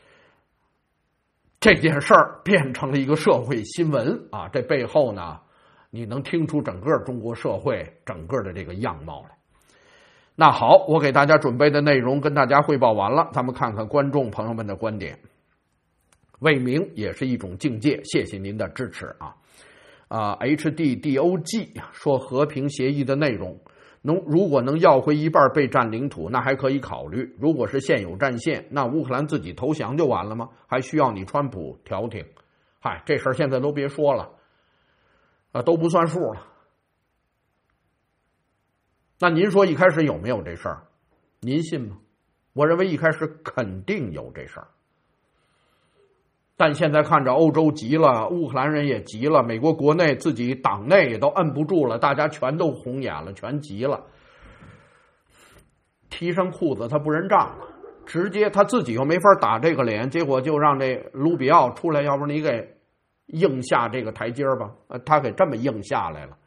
这件事儿变成了一个社会新闻啊。这背后呢，你能听出整个中国社会整个的这个样貌来。那好，我给大家准备的内容跟大家汇报完了，咱们看看观众朋友们的观点。为民也是一种境界，谢谢您的支持啊。HDDOG 说和平协议的内容，如果能要回一半被占领土，那还可以考虑。如果是现有战线，那乌克兰自己投降就完了吗？还需要你川普调停？嗨，这事儿现在都别说了，都不算数了。那您说一开始有没有这事儿？您信吗？我认为一开始肯定有这事儿。但现在看着欧洲急了，乌克兰人也急了，美国国内自己党内也都摁不住了，大家全都红眼了，全急了，提上裤子他不认账了，直接他自己又没法打这个脸，结果就让这卢比奥出来，要不你给硬下这个台阶吧，他给这么硬下来了。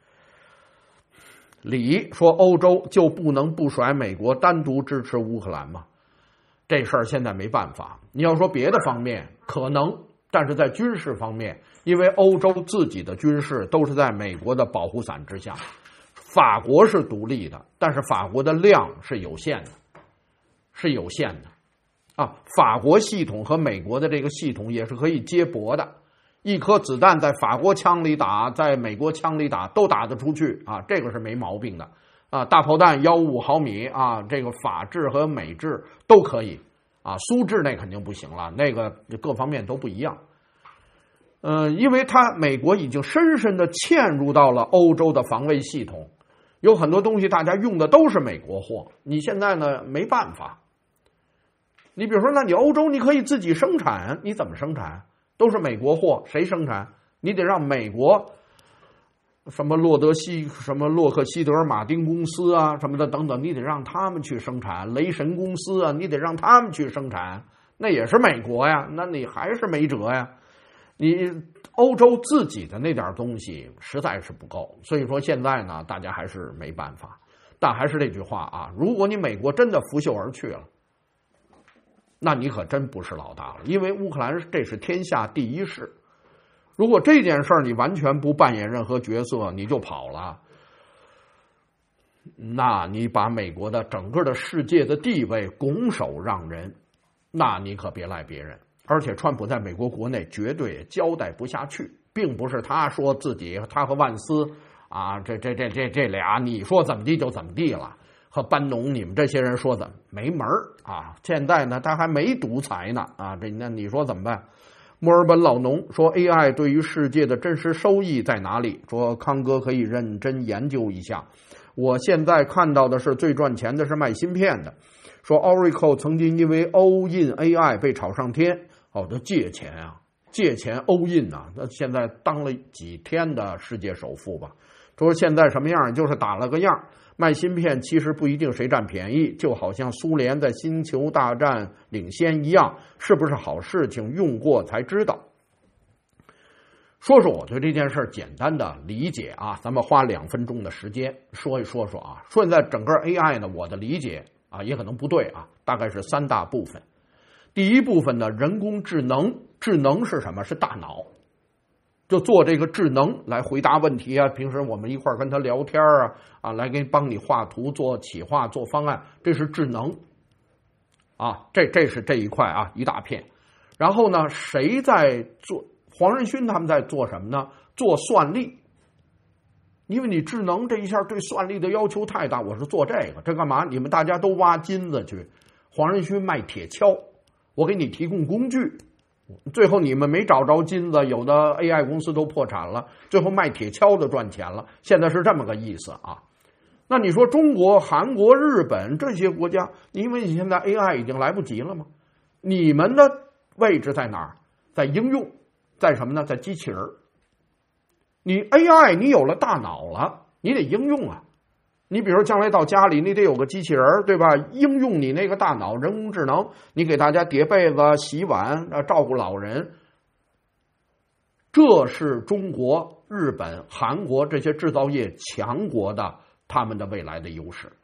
李说欧洲就不能不甩美国单独支持乌克兰吗？这事儿现在没办法。你要说别的方面可能，但是在军事方面，因为欧洲自己的军事都是在美国的保护伞之下，法国是独立的，但是法国的量是有限的，法国系统和美国的这个系统也是可以接驳的，一颗子弹在法国枪里打，在美国枪里打都打得出去啊，这个是没毛病的啊。大炮弹155毫米啊，这个法制和美制都可以啊，苏制那肯定不行了，那个各方面都不一样。因为美国已经深深的嵌入到了欧洲的防卫系统，有很多东西大家用的都是美国货，你现在呢没办法。你比如说，那你欧洲你可以自己生产，你怎么生产？都是美国货，谁生产？你得让美国什么洛克希德马丁公司啊什么的等等，你得让他们去生产。雷神公司啊，你得让他们去生产，那也是美国呀，那你还是没辙呀。你欧洲自己的那点东西实在是不够，所以说现在呢，大家还是没办法。但还是这句话啊，如果你美国真的拂袖而去了，那你可真不是老大了，因为乌克兰这是天下第一事。如果这件事儿你完全不扮演任何角色，你就跑了，那你把美国的整个的世界的地位拱手让人，那你可别赖别人。而且川普在美国国内绝对交代不下去，并不是他说自己，他和万斯啊，这俩你说怎么地就怎么地了，和班农你们这些人说怎么没门啊？现在呢他还没独裁呢啊，那你说怎么办？墨尔本老农说 AI 对于世界的真实收益在哪里？说康哥可以认真研究一下。我现在看到的是最赚钱的是卖芯片的。说 Oracle 曾经因为 all in AI 被炒上天，这借钱all in啊，那现在当了几天的世界首富吧。说现在什么样，就是打了个样。卖芯片其实不一定谁占便宜，就好像苏联在星球大战领先一样，是不是好事情用过才知道。说说我对这件事简单的理解啊，咱们花2分钟的时间说啊。现在整个 AI 呢，我的理解啊也可能不对啊，大概是3大部分。第一部分呢，人工智能，智能是什么？是大脑，就做这个智能来回答问题啊。平时我们一块跟他聊天啊，来帮你画图、做企划、做方案，这是智能啊。这是这一块啊，一大片。然后呢，谁在做？黄仁勋他们在做什么呢？做算力。因为你智能这一下对算力的要求太大，我是做这干嘛？你们大家都挖金子去，黄仁勋卖铁锹，我给你提供工具。最后你们没找着金子，有的 AI 公司都破产了，最后卖铁锹的赚钱了，现在是这么个意思啊。那你说中国、韩国、日本这些国家，因为你现在 AI 已经来不及了吗？你们的位置在哪儿？在应用，在什么呢？在机器人。你 AI 你有了大脑了，你得应用啊。你比如将来到家里，你得有个机器人，对吧？应用你那个大脑，人工智能，你给大家叠被子、洗碗、照顾老人。这是中国、日本、韩国这些制造业强国的他们的未来的优势。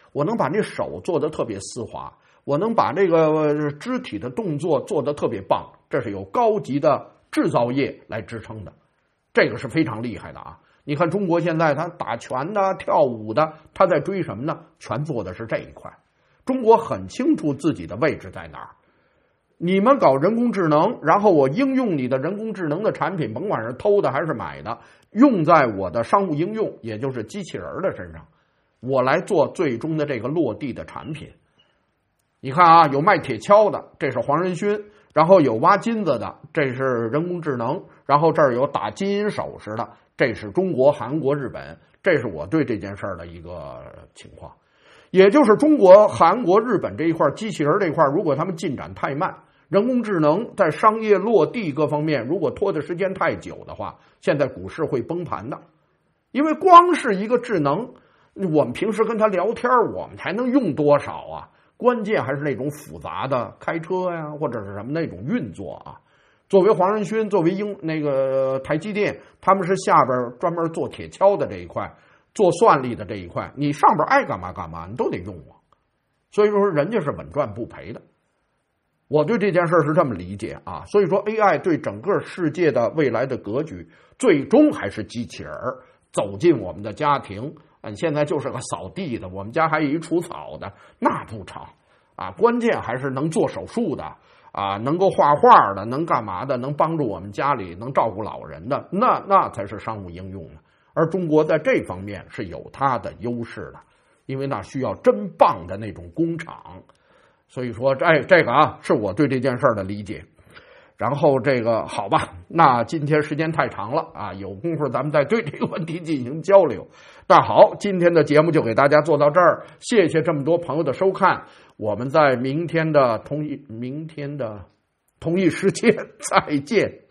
我能把那手做得特别丝滑，我能把这个肢体的动作做得特别棒，这是有高级的制造业来支撑的，这个是非常厉害的啊！你看中国现在他打拳的、跳舞的，他在追什么呢？全做的是这一块。中国很清楚自己的位置在哪儿。你们搞人工智能，然后我应用你的人工智能的产品，甭管是偷的还是买的，用在我的商务应用，也就是机器人的身上，我来做最终的这个落地的产品。你看啊，有卖铁锹的，这是黄仁勋，然后有挖金子的，这是人工智能，然后这儿有打金银首饰的，这是中国、韩国、日本，这是我对这件事儿的一个情况。也就是中国、韩国、日本这一块机器人这一块，如果他们进展太慢，人工智能在商业落地各方面如果拖的时间太久的话，现在股市会崩盘的。因为光是一个智能，我们平时跟他聊天，我们才能用多少啊？关键还是那种复杂的开车呀，或者是什么那种运作啊。作为黄仁勋，作为台积电，他们是下边专门做铁锹的这一块，做算力的这一块，你上边爱干嘛干嘛，你都得用我。所以说人家是稳赚不赔的。我对这件事是这么理解啊，所以说 AI 对整个世界的未来的格局，最终还是机器人走进我们的家庭。现在就是个扫地的，我们家还有一除草的，那不成啊！关键还是能做手术的啊，能够画画的，能干嘛的，能帮助我们家里，能照顾老人的，那才是商务应用呢。而中国在这方面是有它的优势的，因为那需要真棒的那种工厂。所以说，这个啊，是我对这件事的理解。然后这个好吧，那今天时间太长了啊，有功夫咱们再对这个问题进行交流。那好，今天的节目就给大家做到这儿，谢谢这么多朋友的收看，我们在明天的同一时间再见。